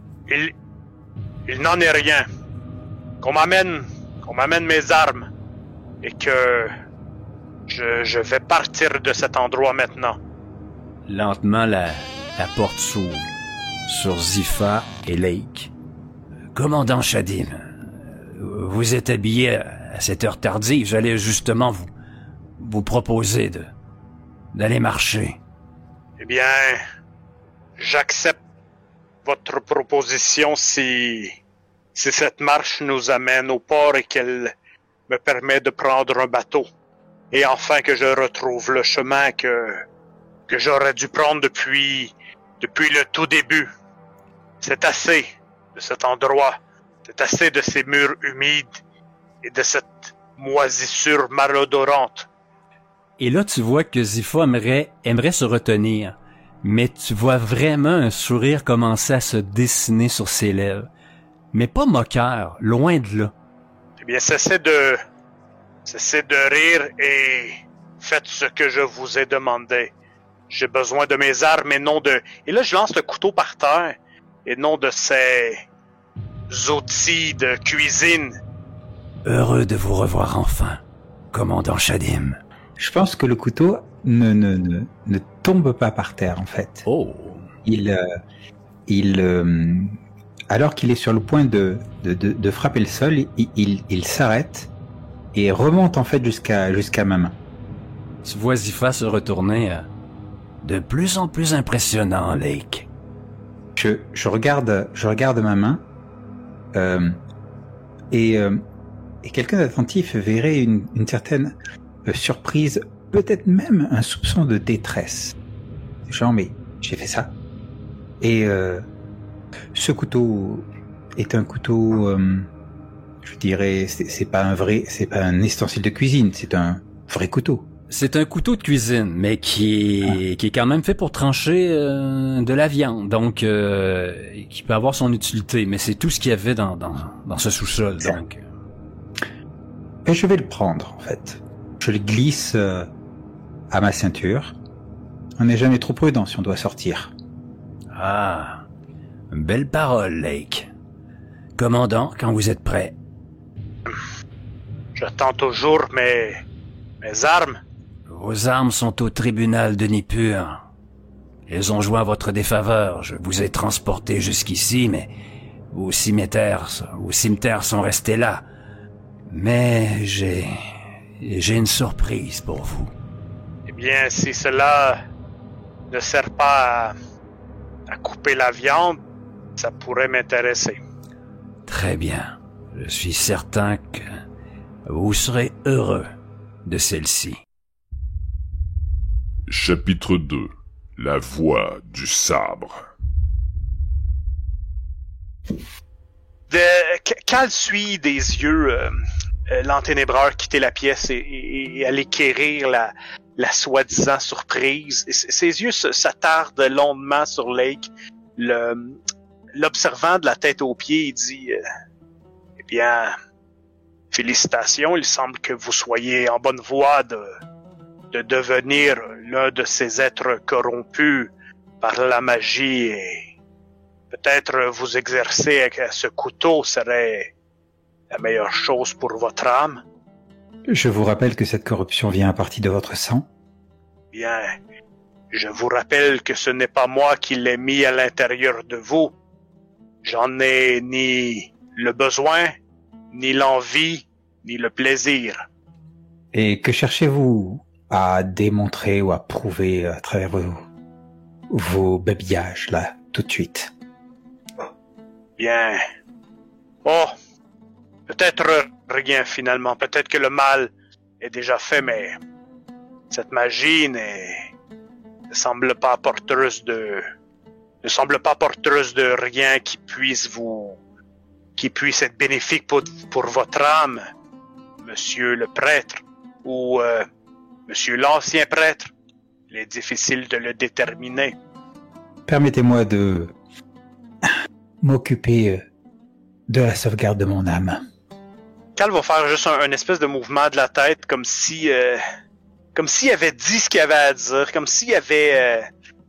Il n'en est rien. Qu'on m'amène mes armes et que je vais partir de cet endroit maintenant. Lentement, la porte s'ouvre sur Zifa et Lake. Commandant Shadim, vous êtes habillé à cette heure tardive. J'allais justement vous proposer d'aller marcher. Eh bien, j'accepte votre proposition si cette marche nous amène au port et qu'elle me permet de prendre un bateau. Et enfin que je retrouve le chemin que j'aurais dû prendre depuis le tout début. C'est assez de cet endroit. C'est assez de ces murs humides et de cette moisissure malodorante. Et là, tu vois que Zifa aimerait se retenir, mais tu vois vraiment un sourire commencer à se dessiner sur ses lèvres. Mais pas moqueur, loin de là. Eh bien, cessez de rire et faites ce que je vous ai demandé. J'ai besoin de mes armes et non de... Et là, je lance le couteau par terre et non de ces outils de cuisine. Heureux de vous revoir enfin, commandant Shadim. Je pense que le couteau ne tombe pas par terre, en fait. Oh! Alors qu'il est sur le point de frapper le sol, il s'arrête et remonte en fait jusqu'à ma main. Tu vois Zifa se retourner. De plus en plus impressionnant, Lake. Je regarde ma main et quelqu'un d'attentif verrait une certaine surprise, peut-être même un soupçon de détresse. Genre, mais j'ai fait ça. Et ce couteau est un couteau, je dirais, c'est pas un ustensile de cuisine, c'est un vrai couteau. C'est un couteau de cuisine, mais qui est quand même fait pour trancher de la viande, donc qui peut avoir son utilité, mais c'est tout ce qu'il y avait dans ce sous-sol, donc. Et je vais le prendre, en fait. Je le glisse à ma ceinture. On n'est jamais trop prudent si on doit sortir. Ah, belle parole, Lake. Commandant, quand vous êtes prêt. J'attends toujours mes armes. Vos armes sont au tribunal de Nippur. Elles ont joué à votre défaveur. Je vous ai transporté jusqu'ici, mais vos cimetières sont restés là. Mais j'ai une surprise pour vous. Eh bien, si cela ne sert pas à couper la viande, ça pourrait m'intéresser. Très bien. Je suis certain que vous serez heureux de celle-ci. Chapitre 2. La voix du sabre. Cal suit des yeux l'enténébreur quitter la pièce et aller quérir la soi-disant surprise. Et ses yeux s'attardent longuement sur Lake. L'observant de la tête aux pieds, il dit eh bien, félicitations, il semble que vous soyez en bonne voie de devenir l'un de ces êtres corrompus par la magie et peut-être vous exercer avec ce couteau serait la meilleure chose pour votre âme. Je vous rappelle que cette corruption vient à partir de votre sang. Bien, je vous rappelle que ce n'est pas moi qui l'ai mis à l'intérieur de vous. J'en ai ni le besoin, ni l'envie, ni le plaisir. Et que cherchez-vous à démontrer ou à prouver à travers vos babillages, là, tout de suite? Bien. Oh, peut-être rien finalement. Peut-être que le mal est déjà fait, mais cette magie ne semble pas porteuse de rien qui puisse être bénéfique pour votre âme, monsieur le prêtre, ou monsieur l'ancien prêtre. Il est difficile de le déterminer. Permettez-moi de m'occuper de la sauvegarde de mon âme. Cal va faire juste un espèce de mouvement de la tête, comme s'il avait dit ce qu'il avait à dire, comme s'il avait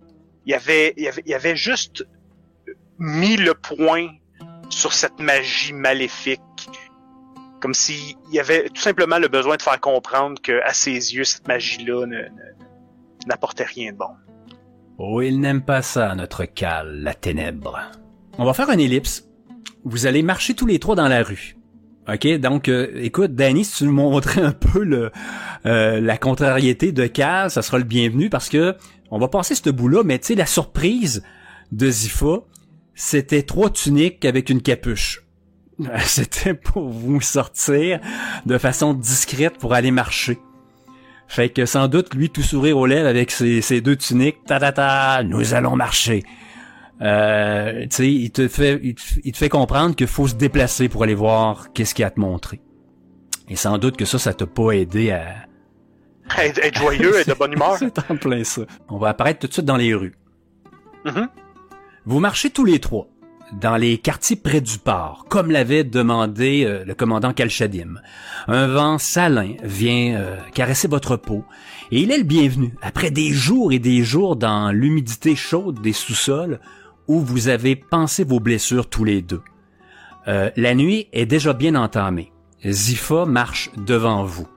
juste mis le point sur cette magie maléfique, comme s'il y avait tout simplement le besoin de faire comprendre que à ses yeux cette magie-là n'apportait rien de bon. Oh, il n'aime pas ça, notre Cal, la ténèbre. On va faire une ellipse. Vous allez marcher tous les trois dans la rue. OK, donc écoute, Danny, si tu nous montrais un peu la contrariété de Cal, ça sera le bienvenu parce que on va passer ce bout-là, mais tu sais, la surprise de Zifa, c'était 3 tuniques avec une capuche. C'était pour vous sortir de façon discrète pour aller marcher. Fait que sans doute, lui, tout sourire aux lèvres avec ses 2 tuniques, nous allons marcher. Tu sais, il te fait comprendre qu'il faut se déplacer pour aller voir qu'est-ce qu'il y a à te montrer. Et sans doute que ça t'a pas aidé à... Être joyeux et de bonne humeur. C'est en plein ça. On va apparaître tout de suite dans les rues. Mm-hmm. Vous marchez tous les trois dans les quartiers près du port, comme l'avait demandé le commandant Kalchadim. Un vent salin vient caresser votre peau, et il est le bienvenu, après des jours et des jours dans l'humidité chaude des sous-sols, où vous avez pansé vos blessures tous les deux. La nuit est déjà bien entamée. Zifa marche devant vous.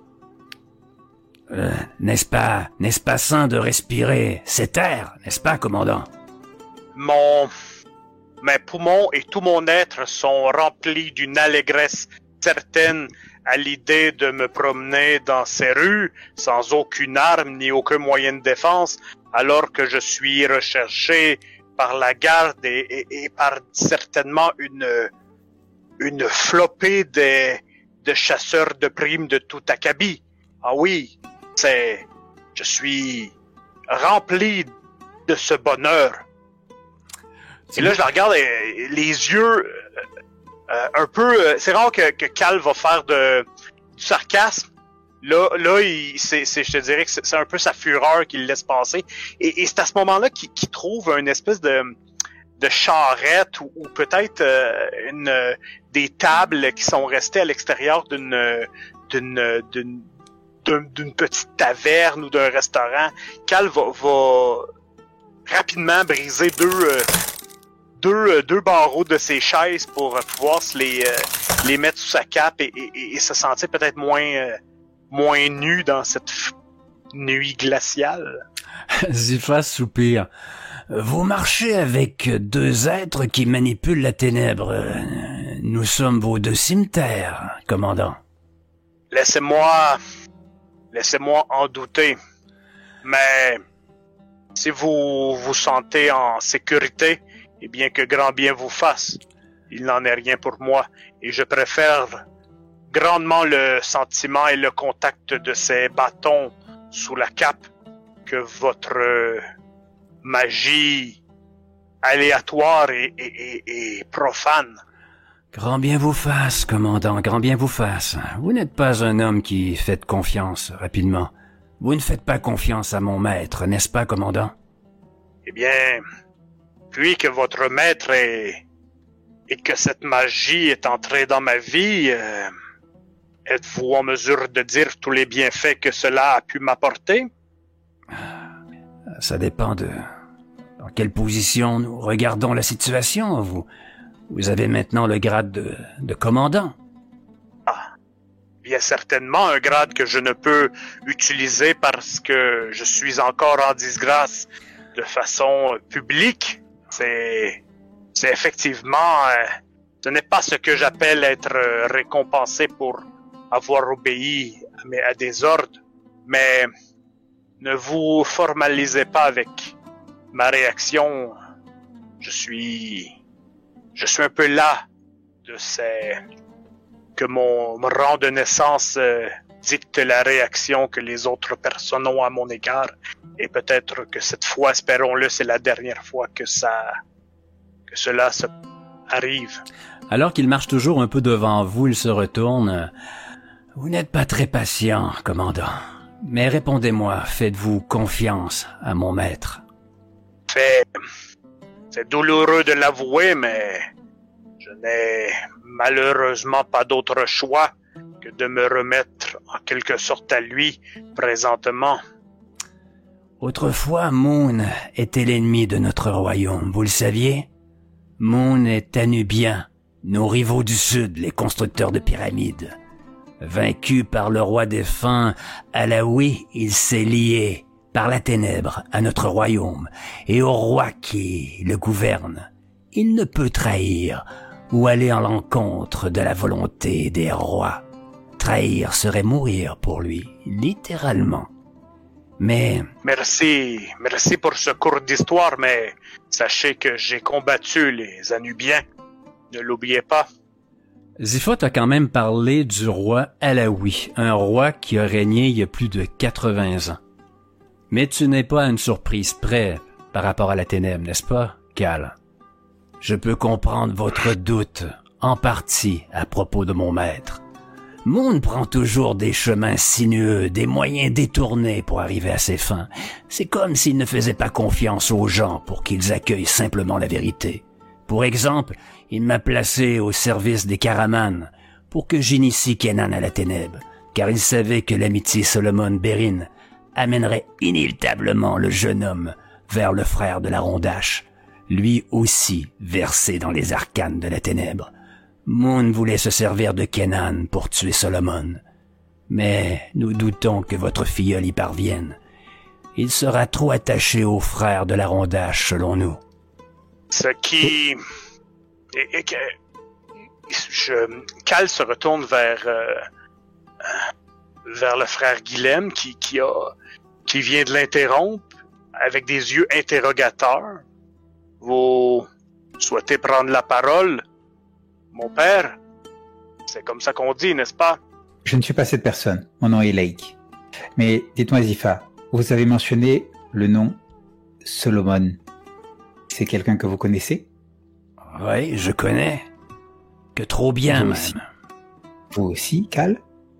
N'est-ce pas sain de respirer cet air, n'est-ce pas, commandant? Mes poumons et tout mon être sont remplis d'une allégresse certaine à l'idée de me promener dans ces rues sans aucune arme ni aucun moyen de défense, alors que je suis recherché par la garde et par certainement une flopée de chasseurs de primes de tout acabit. Ah oui, je suis rempli de ce bonheur. Et là, je la regarde et les yeux un peu... c'est rare que Cal va faire du sarcasme. Là, je te dirais que c'est un peu sa fureur qui le laisse passer. Et c'est à ce moment-là qu'il trouve une espèce de charrette ou peut-être des tables qui sont restées à l'extérieur d'une petite taverne ou d'un restaurant. Cal va rapidement briser deux barreaux de ses chaises pour pouvoir les mettre sous sa cape et se sentir peut-être moins nu dans cette nuit glaciale. Zifa soupire. Vous marchez avec deux êtres qui manipulent la ténèbre. Nous sommes vos deux cimetères, commandant. Laissez-moi en douter. Mais si vous vous sentez en sécurité, eh bien que grand bien vous fasse. Il n'en est rien pour moi, et je préfère grandement le sentiment et le contact de ces bâtons sous la cape que votre magie aléatoire et profane. Grand bien vous fasse, commandant, grand bien vous fasse. Vous n'êtes pas un homme qui fait confiance rapidement. Vous ne faites pas confiance à mon maître, n'est-ce pas, commandant? Eh bien, puis que votre maître et que cette magie est entrée dans ma vie, êtes-vous en mesure de dire tous les bienfaits que cela a pu m'apporter? Ça dépend de dans quelle position nous regardons la situation. Vous avez maintenant le grade de commandant. Ah, bien certainement un grade que je ne peux utiliser parce que je suis encore en disgrâce de façon publique. C'est effectivement... ce n'est pas ce que j'appelle être récompensé pour avoir obéi à des ordres, mais ne vous formalisez pas avec ma réaction. Je suis un peu las que mon rang de naissance dicte la réaction que les autres personnes ont à mon égard. Et peut-être que cette fois, espérons-le, c'est la dernière fois que cela se arrive. Alors qu'il marche toujours un peu devant vous, il se retourne. Vous n'êtes pas très patient, commandant. Mais répondez-moi, faites-vous confiance à mon maître? C'est douloureux de l'avouer, mais je n'ai malheureusement pas d'autre choix que de me remettre en quelque sorte à lui présentement. Autrefois, Moon était l'ennemi de notre royaume, vous le saviez? Moon est Anubien, nos rivaux du Sud, les constructeurs de pyramides. Vaincu par le roi défunt Alaoui, il s'est lié par la ténèbre à notre royaume et au roi qui le gouverne. Il ne peut trahir ou aller en l'encontre de la volonté des rois. Trahir serait mourir pour lui, littéralement. Mais... Merci pour ce cours d'histoire, mais sachez que j'ai combattu les Anubiens. Ne l'oubliez pas. Zifa a quand même parlé du roi Alaoui, un roi qui a régné il y a plus de 80 ans. Mais tu n'es pas à une surprise près par rapport à la ténèbre, n'est-ce pas, Cal? Je peux comprendre votre doute, en partie, à propos de mon maître. Moon prend toujours des chemins sinueux, des moyens détournés pour arriver à ses fins. C'est comme s'il ne faisait pas confiance aux gens pour qu'ils accueillent simplement la vérité. Pour exemple, il m'a placé au service des Caraman pour que j'initie Kenan à la ténèbre, car il savait que l'amitié Solomon-Berin amènerait inéluctablement le jeune homme vers le frère de la Rondache, lui aussi versé dans les arcanes de la ténèbre. Moon voulait se servir de Kenan pour tuer Solomon, mais nous doutons que votre filleul y parvienne. Il sera trop attaché au frère de la Rondache, selon nous. Ce qui... Cal se retourne vers le frère Guilhem qui vient de l'interrompre avec des yeux interrogateurs. Vous souhaitez prendre la parole, mon père? C'est comme ça qu'on dit, n'est-ce pas? Je ne suis pas cette personne. Mon nom est Lake. Mais dites-moi, Zifa, vous avez mentionné le nom Solomon. C'est quelqu'un que vous connaissez? Oui, je connais. Que trop bien, Vous même. aussi. Vous aussi, Cal?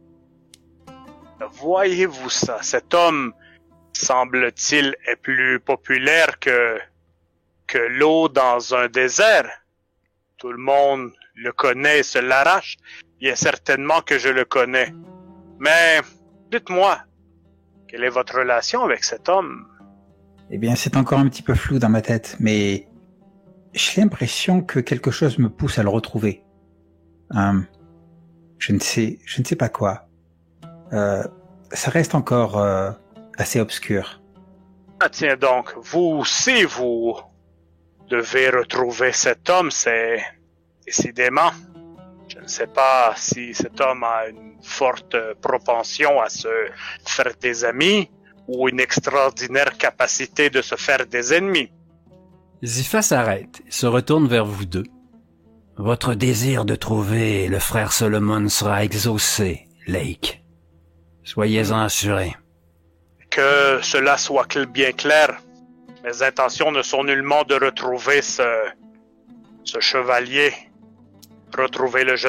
Voyez-vous ça? Cet homme, semble-t-il, est plus populaire que l'eau dans un désert. Tout le monde le connaît et se l'arrache. Bien certainement que je le connais. Mais, dites-moi, quelle est votre relation avec cet homme? Eh bien, c'est encore un petit peu flou dans ma tête, mais j'ai l'impression que quelque chose me pousse à le retrouver. Je ne sais pas quoi. Ça reste encore assez obscur. Ah tiens donc, vous aussi, vous devez retrouver cet homme, c'est décidément. Je ne sais pas si cet homme a une forte propension à se faire des amis ou une extraordinaire capacité de se faire des ennemis. Zifa s'arrête et se retourne vers vous deux. Votre désir de trouver le frère Solomon sera exaucé, Lake. Soyez-en assurés. Que cela soit bien clair, mes intentions ne sont nullement de retrouver ce chevalier, retrouver le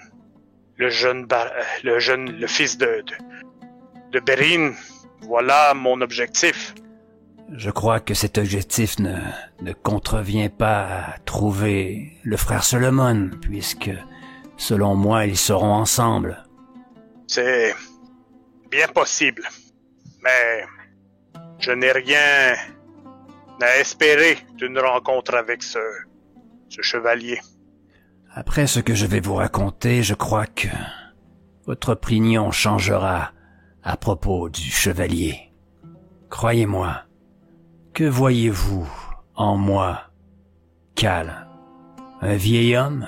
fils de Berin. Voilà mon objectif. Je crois que cet objectif ne contrevient pas à trouver le frère Solomon, puisque, selon moi, ils seront ensemble. C'est bien possible, mais je n'ai rien à espérer d'une rencontre avec ce chevalier. Après ce que je vais vous raconter, je crois que votre opinion changera à propos du chevalier. Croyez-moi. Que voyez-vous en moi, Cal? Un vieil homme?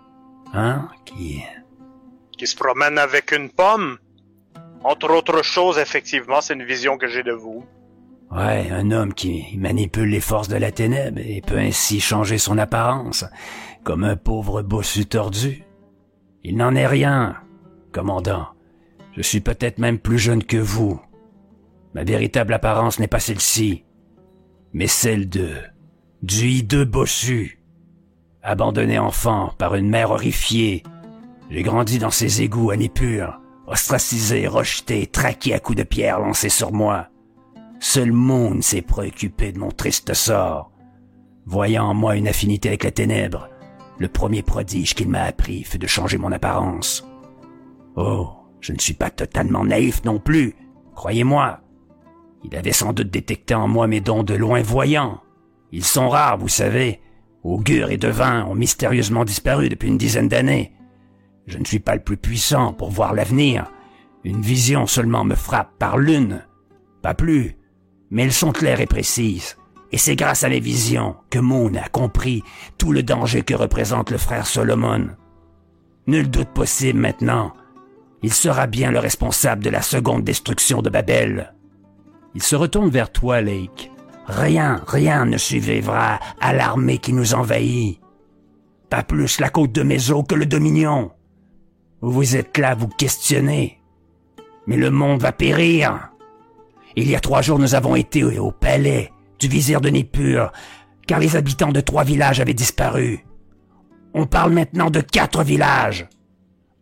Qui se promène avec une pomme? Entre autres choses, effectivement, c'est une vision que j'ai de vous. Ouais, un homme qui manipule les forces de la ténèbre et peut ainsi changer son apparence, comme un pauvre bossu tordu. Il n'en est rien, commandant. Je suis peut-être même plus jeune que vous. Ma véritable apparence n'est pas celle-ci, mais celle du hideux bossu. Abandonné enfant par une mère horrifiée, j'ai grandi dans ces égouts à Nippur, ostracisé, rejeté, traqué à coups de pierre lancés sur moi. Seul Moon s'est préoccupé de mon triste sort, voyant en moi une affinité avec la ténèbre. Le premier prodige qu'il m'a appris fut de changer mon apparence. Oh, je ne suis pas totalement naïf non plus, croyez-moi. Il avait sans doute détecté en moi mes dons de loin voyants. Ils sont rares, vous savez. Augures et devins ont mystérieusement disparu depuis une dizaine d'années. Je ne suis pas le plus puissant pour voir l'avenir. Une vision seulement me frappe par l'une. Pas plus. Mais elles sont claires et précises. Et c'est grâce à mes visions que Moon a compris tout le danger que représente le frère Solomon. Nul doute possible maintenant. Il sera bien le responsable de la seconde destruction de Babel. Il se retourne vers toi, Lake. Rien ne survivra à l'armée qui nous envahit. Pas plus la côte de Méso que le Dominion. Vous êtes là, vous questionnez. Mais le monde va périr. Il y a 3 jours, nous avons été au palais du vizir de Nippur, car les habitants de 3 villages avaient disparu. On parle maintenant de 4 villages.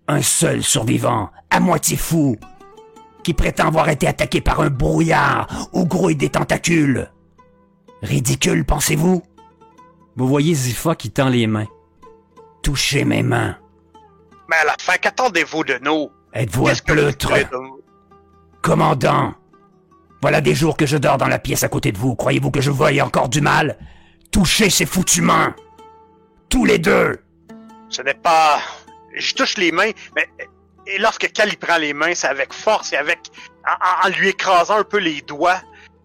Un seul survivant, à moitié fou, qui prétend avoir été attaqué par un brouillard où grouillent des tentacules. Ridicule, pensez-vous? Vous voyez Zifa qui tend les mains. Touchez mes mains. Mais à la fin, qu'attendez-vous de nous? Êtes-vous un Qu'est-ce que vous pleutre? voulez de nous? Commandant, voilà des jours que je dors dans la pièce à côté de vous. Croyez-vous que je voie encore du mal? Touchez ces foutues mains! Tous les deux! Ce n'est pas... Je touche les mains, mais... Et lorsque Cal y prend les mains, c'est avec force et avec... En lui écrasant un peu les doigts.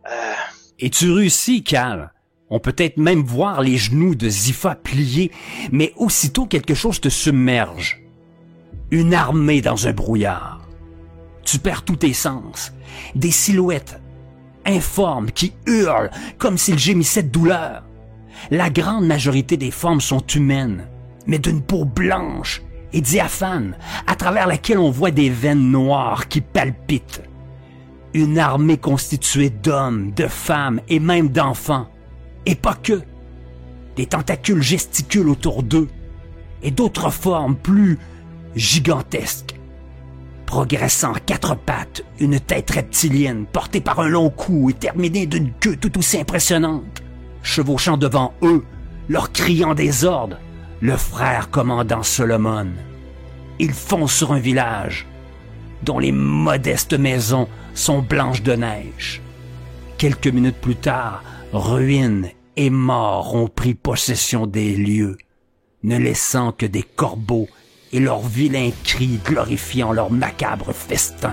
Et tu réussis, Cal. On peut peut-être même voir les genoux de Zifa pliés, mais aussitôt quelque chose te submerge. Une armée dans un brouillard. Tu perds tous tes sens. Des silhouettes informes qui hurlent comme s'ils gémissaient de douleur. La grande majorité des formes sont humaines, mais d'une peau blanche et diaphane, à travers laquelle on voit des veines noires qui palpitent. Une armée constituée d'hommes, de femmes et même d'enfants. Et pas que. Des tentacules gesticulent autour d'eux, et d'autres formes plus gigantesques. Progressant à quatre pattes, une tête reptilienne portée par un long cou et terminée d'une queue tout aussi impressionnante. Chevauchant devant eux, leur criant des ordres, le frère commandant Solomon. Ils foncent sur un village dont les modestes maisons sont blanches de neige. Quelques minutes plus tard, ruines et morts ont pris possession des lieux, ne laissant que des corbeaux et leurs vilains cris glorifiant leur macabre festin.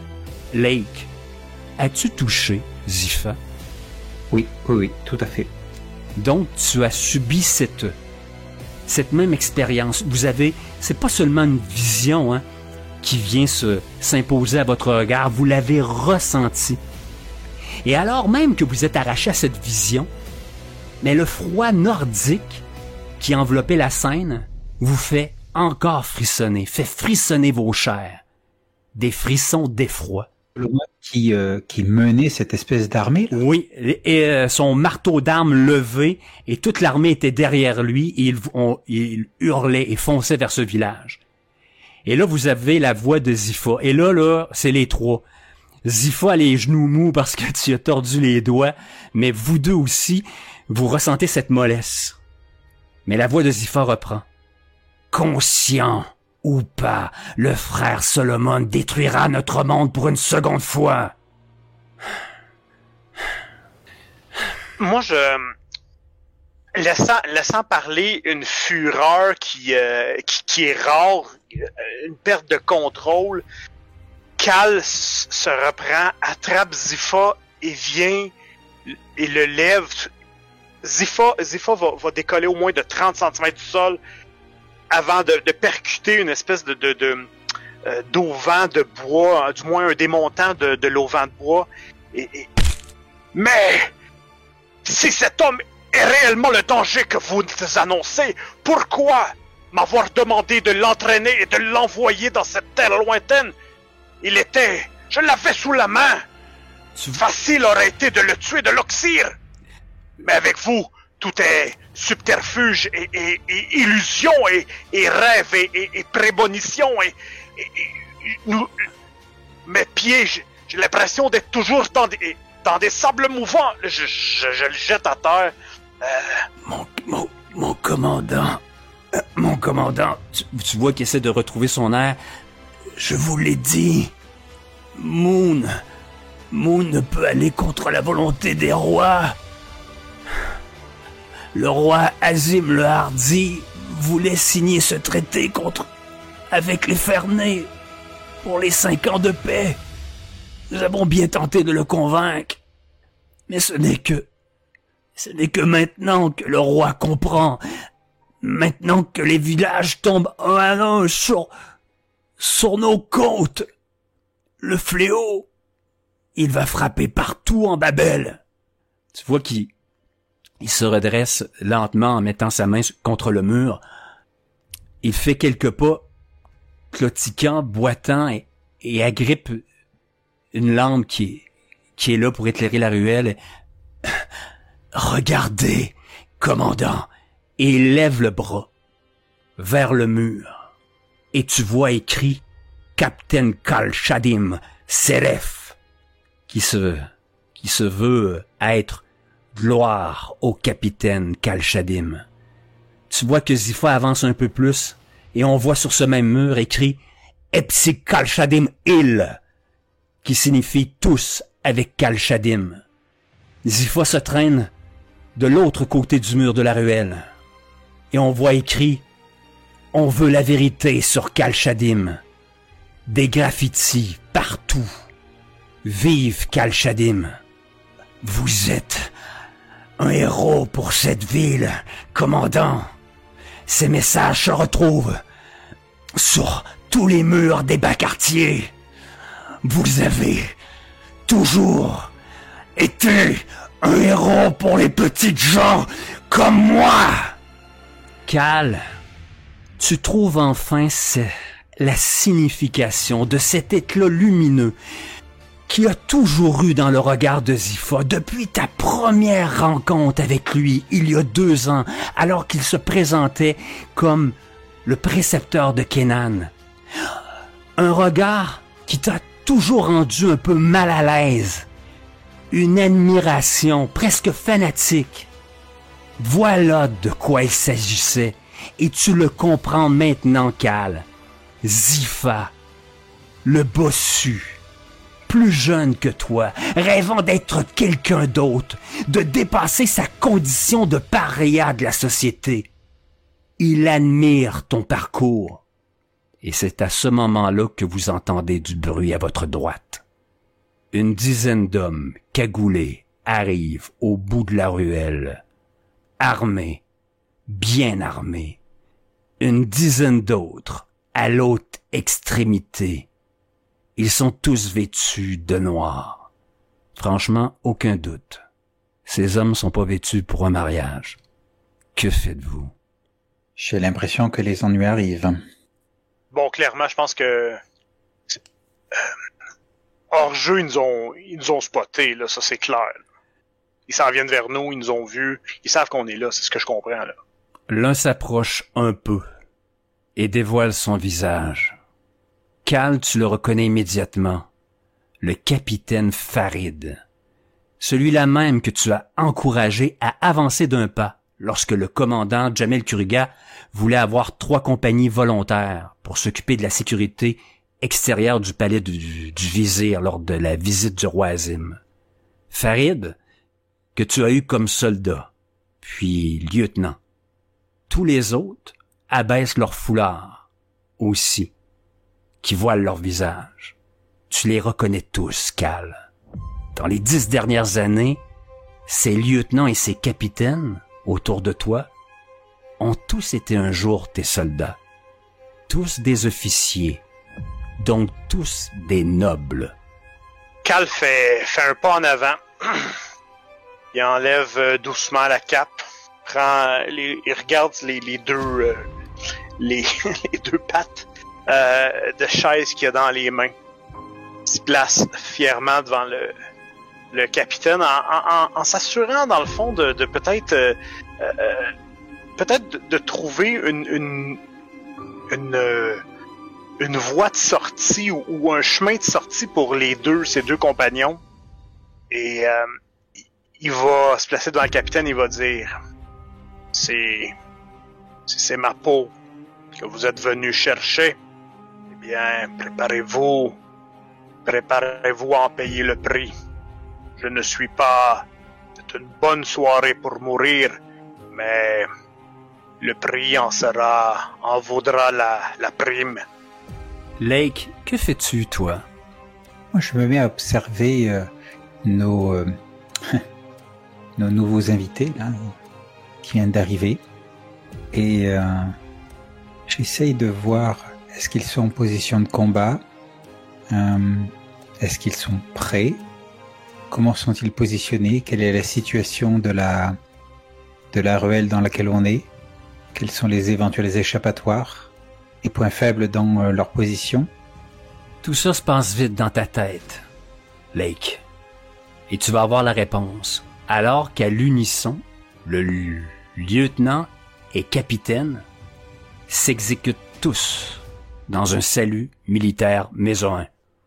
Lake, as-tu touché Zifa? Oui, tout à fait. Donc, tu as subi cette même expérience. C'est pas seulement une vision, hein, qui vient s'imposer à votre regard, vous l'avez ressenti. Et alors même que vous êtes arraché à cette vision, mais le froid nordique qui enveloppait la scène vous fait encore frissonner, fait frissonner vos chairs. Des frissons d'effroi. Le roi qui menait cette espèce d'armée, là? Oui, et son marteau d'armes levé, et toute l'armée était derrière lui, et il hurlait et fonçait vers ce village. Et là, vous avez la voix de Zifa. Et là, c'est les trois. Zifa a les genoux mous parce que tu as tordu les doigts, mais vous deux aussi, vous ressentez cette mollesse. Mais la voix de Zifa reprend. Conscient ou pas, le frère Solomon détruira notre monde pour une seconde fois. Moi, laissant parler une fureur qui est rare, une perte de contrôle, Cal se reprend, attrape Zifa et vient et le lève. Zifa va décoller au moins de 30 cm du sol avant de percuter une espèce d'auvent de bois, du moins un démontant de l'auvent de bois. Mais si cet homme est réellement le danger que vous annoncez, pourquoi m'avoir demandé de l'entraîner et de l'envoyer dans cette terre lointaine? Je l'avais sous la main. Facile aurait été de le tuer, de l'oxyre. Mais avec vous, tout est subterfuge et illusion et rêve et prémonition mes pieds, j'ai l'impression d'être toujours dans des sables mouvants. Je le jette à terre. Mon commandant, Tu vois qu'il essaie de retrouver son air. je vous l'ai dit, Moon ne peut aller contre la volonté des rois. Le roi Azim le Hardi voulait signer ce traité avec les Fernés pour les 5 ans de paix. Nous avons bien tenté de le convaincre, mais ce n'est que maintenant que le roi comprend, maintenant que les villages tombent un à un sur nos côtes. Le fléau, il va frapper partout en Babel. Tu vois qu'il se redresse lentement en mettant sa main contre le mur. Il fait quelques pas, claudiquant, boitant, et agrippe une lampe qui est là pour éclairer la ruelle. Regardez, commandant. Et il lève le bras vers le mur. et tu vois écrit Captain Kal Shadim Seref, qui se veut être gloire au capitaine Kal Shadim. Tu vois que Zifa avance un peu plus et on voit sur ce même mur écrit Epsi Kal Shadim Il, qui signifie tous avec Kal Shadim. Zifa se traîne de l'autre côté du mur de la ruelle et on voit écrit On veut la vérité sur Kal Shadim. Des graffitis partout. Vive Kal Shadim. Vous êtes un héros pour cette ville, commandant. Ces messages se retrouvent sur tous les murs des bas quartiers. Vous avez toujours été un héros pour les petites gens comme moi. Kal, tu trouves enfin la signification de cet éclat lumineux qui a toujours eu dans le regard de Zifa depuis ta première rencontre avec lui il y a 2 ans, alors qu'il se présentait comme le précepteur de Kenan. Un regard qui t'a toujours rendu un peu mal à l'aise. Une admiration presque fanatique. Voilà de quoi il s'agissait, et tu le comprends maintenant, Kal. Zifa, le bossu, plus jeune que toi, rêvant d'être quelqu'un d'autre, de dépasser sa condition de paria de la société. Il admire ton parcours. Et c'est à ce moment-là que vous entendez du bruit à votre droite. Une dizaine d'hommes cagoulés arrivent au bout de la ruelle, armés, bien armés. Une dizaine d'autres à l'autre extrémité. Ils sont tous vêtus de noir. Franchement, aucun doute. Ces hommes sont pas vêtus pour un mariage. Que faites-vous? J'ai l'impression que les ennuis arrivent. Bon, clairement, je pense que hors jeu, ils nous ont spotés, là, ça c'est clair. Ils s'en viennent vers nous, ils nous ont vus, ils savent qu'on est là, c'est ce que je comprends là. L'un s'approche un peu et dévoile son visage. Kal, tu le reconnais immédiatement. Le capitaine Farid. Celui-là même que tu as encouragé à avancer d'un pas lorsque le commandant Jamel Kuriga voulait avoir 3 compagnies volontaires pour s'occuper de la sécurité extérieure du palais du vizir lors de la visite du roi Azim. Farid, que tu as eu comme soldat, puis lieutenant. Tous les autres abaissent leur foulard, aussi, qui voilent leur visage. Tu les reconnais tous, Kal. Dans les 10 dernières années, ces lieutenants et ces capitaines, autour de toi, ont tous été un jour tes soldats. Tous des officiers, donc tous des nobles. Kal fait un pas en avant. Il enlève doucement la cape, il regarde les deux les deux pattes de chaise qu'il a dans les mains. Il se place fièrement devant le capitaine en s'assurant dans le fond de peut-être de trouver une voie de sortie ou un chemin de sortie pour ces deux compagnons. Et il va se placer devant le capitaine et il va dire c'est ma peau que vous êtes venu chercher. Eh bien, préparez-vous à en payer le prix. Je ne suis pas... C'est une bonne soirée pour mourir, mais le prix en vaudra la prime. Lake, que fais-tu, toi? Moi, je me mets à observer nos nouveaux invités, là, qui viennent d'arriver. Et j'essaye de voir, est-ce qu'ils sont en position de combat? Est-ce qu'ils sont prêts? Comment sont-ils positionnés? Quelle est la situation de la ruelle dans laquelle on est? Quels sont les éventuels échappatoires? Les points faibles dans leur position? Tout ça se passe vite dans ta tête, Lake. Et tu vas avoir la réponse. Alors qu'à l'unisson, le lieutenant et capitaine s'exécutent tous dans un salut militaire mésoin.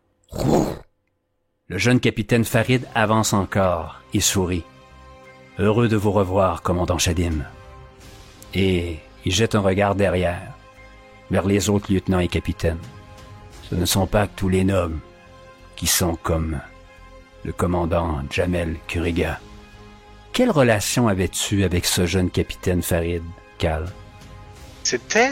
Le jeune capitaine Farid avance encore et sourit. Heureux de vous revoir, commandant Shadim. Et il jette un regard derrière, vers les autres lieutenants et capitaines. Ce ne sont pas tous les nobles qui sont comme le commandant Jamel Kuriga. Quelle relation avais-tu avec ce jeune capitaine Farid, Cal? C'était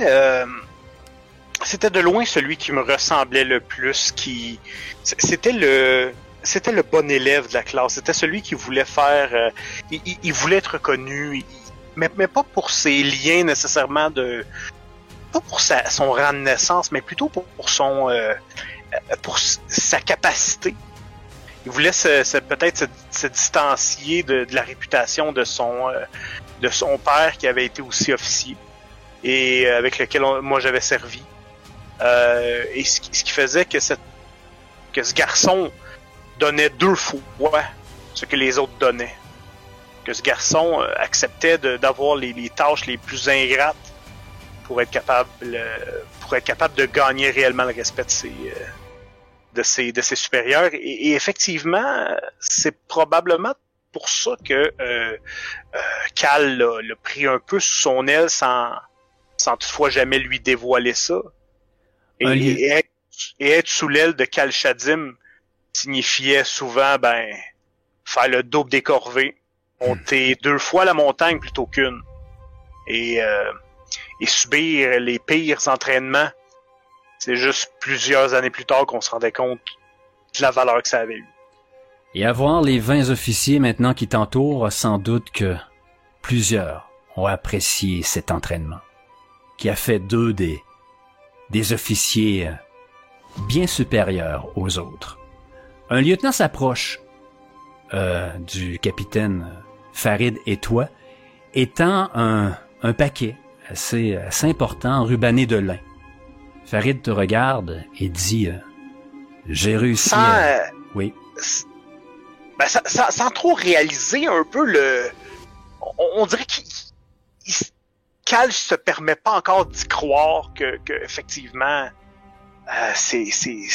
de loin celui qui me ressemblait le plus, c'était le bon élève de la classe, c'était celui qui voulait faire, il voulait être reconnu, mais pas pour ses liens nécessairement pas pour son rang de naissance, mais plutôt pour sa capacité. Il voulait peut-être se distancier de la réputation de son père qui avait été aussi officier et avec lequel moi j'avais servi. Et ce qui faisait que ce garçon donnait 2 fois ce que les autres donnaient. Que ce garçon acceptait d'avoir les tâches les plus ingrates pour être capable de gagner réellement le respect de ses supérieurs. Et effectivement, c'est probablement pour ça que Cal l'a pris un peu sous son aile sans toutefois jamais lui dévoiler ça. Et être sous l'aile de Cal Shadim signifiait souvent faire le double des corvées, monter 2 fois la montagne plutôt qu'une, et subir les pires entraînements. C'est juste plusieurs années plus tard qu'on se rendait compte de la valeur que ça avait eu. Et à voir les 20 officiers maintenant qui t'entourent, sans doute que plusieurs ont apprécié cet entraînement, qui a fait d'eux des officiers bien supérieurs aux autres. Un lieutenant s'approche du capitaine Farid et toi, étant un paquet assez important, rubané de lin. Farid te regarde et dit j'ai réussi Oui. Sans trop réaliser un peu on dirait Cal se permet pas encore d'y croire que effectivement c'est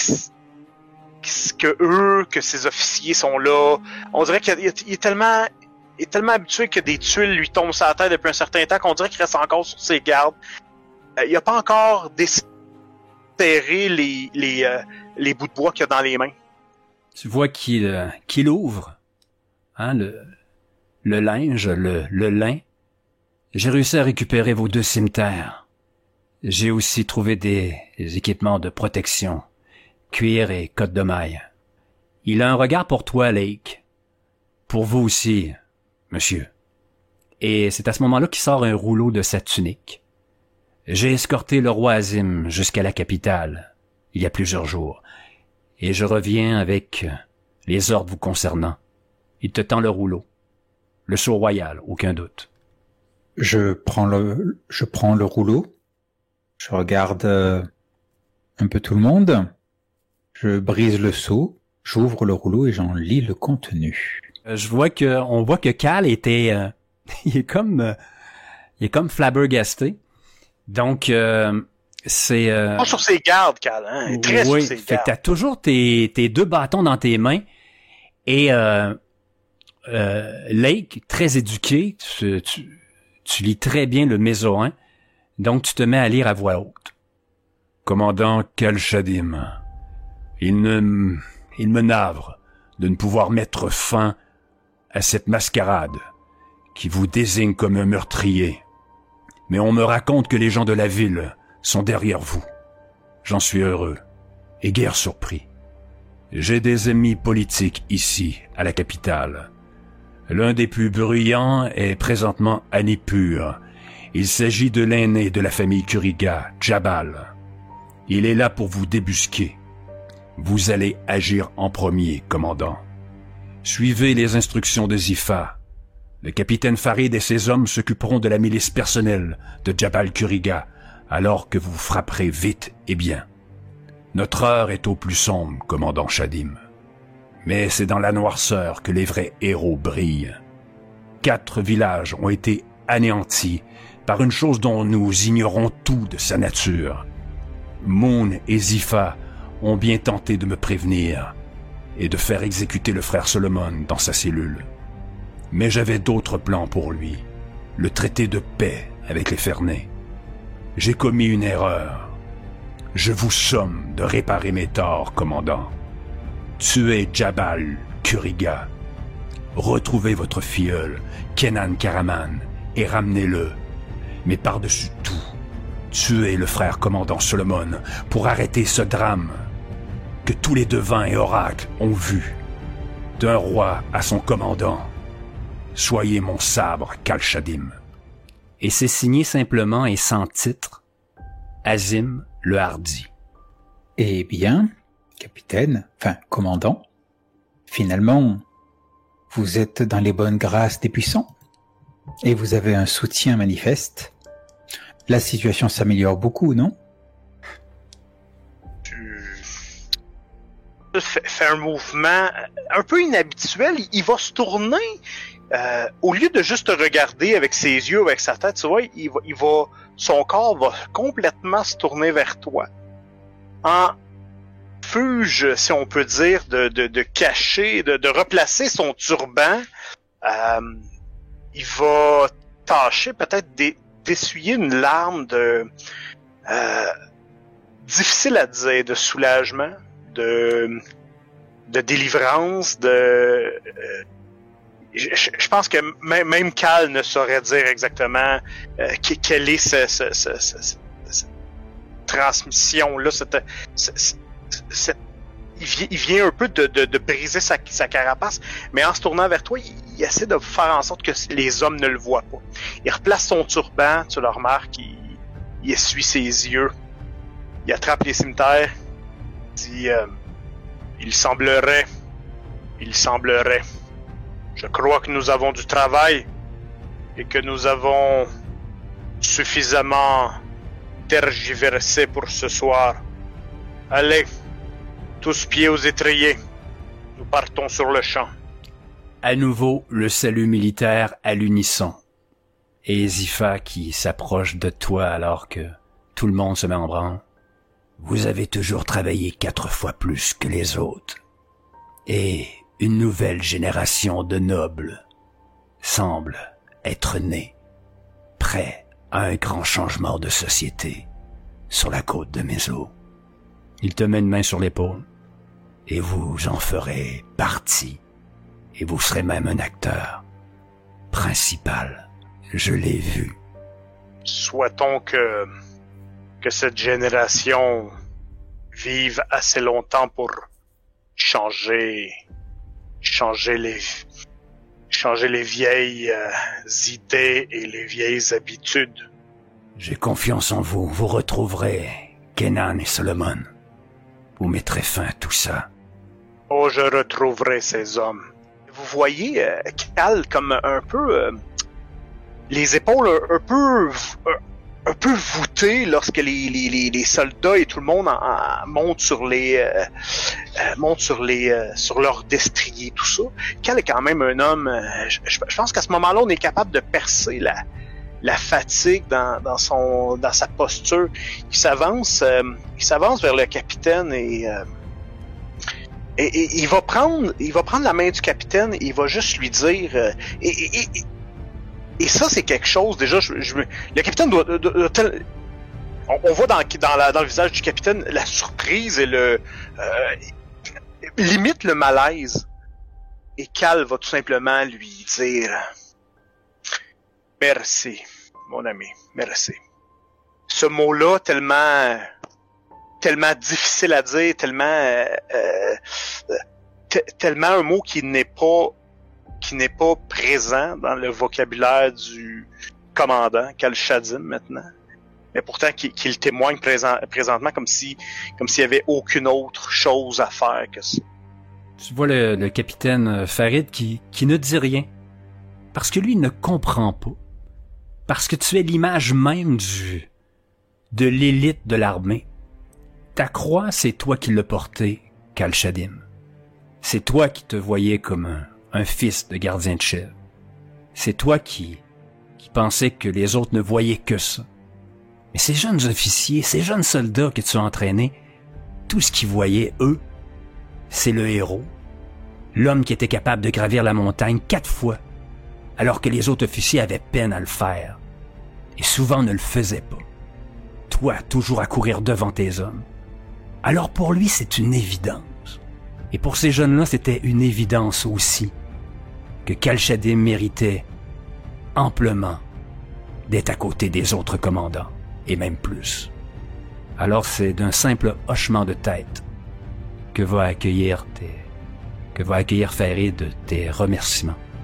que ces officiers sont là. On dirait qu'il est tellement habitué que des tuiles lui tombent sur la tête depuis un certain temps qu'on dirait qu'il reste encore sur ses gardes. Il a pas encore desserré les bouts de bois qu'il a dans les mains. Tu vois qu'il ouvre le linge, le lin. J'ai réussi à récupérer vos 2 cimetières. J'ai aussi trouvé des équipements de protection, cuir et cotte de maille. Il a un regard pour toi, Lake. Pour vous aussi, monsieur. Et c'est à ce moment-là qu'il sort un rouleau de sa tunique. J'ai escorté le roi Azim jusqu'à la capitale, il y a plusieurs jours, et je reviens avec les ordres vous concernant. Il te tend le rouleau. Le sceau royal, aucun doute. Je prends le rouleau. Je regarde un peu tout le monde. Je brise le sceau. J'ouvre le rouleau et j'en lis le contenu. On voit que Cal était, il est comme flabbergasté. Donc, c'est... Pas sur ses gardes, Cal, hein? Très oui, sur ses fait gardes. que t'as toujours tes 2 bâtons dans tes mains. Et Lake, très éduqué, tu lis très bien le mésoin, donc tu te mets à lire à voix haute. Commandant Cal Shadim, il me navre de ne pouvoir mettre fin à cette mascarade qui vous désigne comme un meurtrier. Mais on me raconte que les gens de la ville sont derrière vous. J'en suis heureux et guère surpris. J'ai des ennemis politiques ici, à la capitale. L'un des plus bruyants est présentement à Nippur. Il s'agit de l'aîné de la famille Kuriga, Jabal. Il est là pour vous débusquer. Vous allez agir en premier, commandant. Suivez les instructions de Zifa. Le capitaine Farid et ses hommes s'occuperont de la milice personnelle de Jabal Kuriga, alors que vous frapperez vite et bien. Notre heure est au plus sombre, commandant Shadim. Mais c'est dans la noirceur que les vrais héros brillent. 4 villages ont été anéantis par une chose dont nous ignorons tout de sa nature. Moon et Zifa ont bien tenté de me prévenir et de faire exécuter le frère Solomon dans sa cellule. Mais j'avais d'autres plans pour lui, le traité de paix avec les Fernais. J'ai commis une erreur. Je vous somme de réparer mes torts, commandant. Tuez Jabal Kuriga. Retrouvez votre filleul, Kenan Karaman, et ramenez-le. Mais par-dessus tout, tuez le frère commandant Solomon pour arrêter ce drame que tous les devins et oracles ont vu. D'un roi à son commandant. Soyez mon sabre, Kal-Shadim. Et c'est signé simplement et sans titre, Azim le Hardi. Eh bien, capitaine, commandant, finalement, vous êtes dans les bonnes grâces des puissants et vous avez un soutien manifeste. La situation s'améliore beaucoup, non? Fait un mouvement un peu inhabituel. Il va se tourner, au lieu de juste te regarder avec ses yeux, avec sa tête, tu vois, son corps va complètement se tourner vers toi. En fuge, si on peut dire, de cacher, de replacer son turban, il va tâcher peut-être d'essuyer une larme difficile à dire, de soulagement, de délivrance, je pense que même Cal ne saurait dire exactement quelle est cette transmission-là. Il vient un peu de briser sa carapace, mais en se tournant vers toi, il essaie de faire en sorte que les hommes ne le voient pas. Il replace son turban, tu le remarques, il essuie ses yeux, il attrape les cimetières, dit il semblerait, je crois que nous avons du travail et que nous avons suffisamment tergiversé pour ce soir. Allez, tous pieds aux étriers, nous partons sur le champ. À nouveau, le salut militaire à l'unisson. Et Zifa qui s'approche de toi alors que tout le monde se met en branle. Vous avez toujours travaillé 4 fois plus que les autres. Et une nouvelle génération de nobles semble être née, prêt à un grand changement de société sur la côte de Méso. Il te met une main sur l'épaule, et vous en ferez partie, et vous serez même un acteur principal. Je l'ai vu. Souhaitons que cette génération vive assez longtemps pour changer les vieilles idées et les vieilles habitudes. J'ai confiance en vous. Vous retrouverez Kenan et Solomon. Vous mettrez fin à tout ça. Oh, je retrouverai ces hommes. Vous voyez Cal comme un peu les épaules un peu voûtées lorsque les soldats et tout le monde montent sur leur destrier, tout ça. Cal est quand même un homme. Je pense qu'à ce moment-là, on est capable de percer la fatigue dans sa posture. Il s'avance vers le capitaine et il va prendre la main du capitaine et il va juste lui dire et ça c'est quelque chose déjà. Le capitaine doit on voit dans le visage du capitaine la surprise et limite le malaise. Et Cal va tout simplement lui dire merci, mon ami, merci. Ce mot-là tellement difficile à dire, tellement un mot qui n'est pas présent dans le vocabulaire du commandant Kal-Shadim maintenant, mais pourtant qu'il témoigne présentement comme s'il y avait aucune autre chose à faire que ça. Tu vois le capitaine Farid qui ne dit rien, parce que lui ne comprend pas, parce que tu es l'image même de l'élite de l'armée. Ta croix, c'est toi qui l'as portée, Kal-Shadim. C'est toi qui te voyais comme un fils de gardien de chèvre. C'est toi qui pensais que les autres ne voyaient que ça. Mais ces jeunes officiers, ces jeunes soldats que tu as entraînés, tout ce qu'ils voyaient, eux, c'est le héros. L'homme qui était capable de gravir la montagne 4 fois, alors que les autres officiers avaient peine à le faire. Et souvent ne le faisaient pas. Toi, toujours à courir devant tes hommes. Alors pour lui, c'est une évidence. Et pour ces jeunes-là, c'était une évidence aussi que Kal-Shadim méritait amplement d'être à côté des autres commandants, et même plus. Alors c'est d'un simple hochement de tête que va accueillir Farid tes remerciements.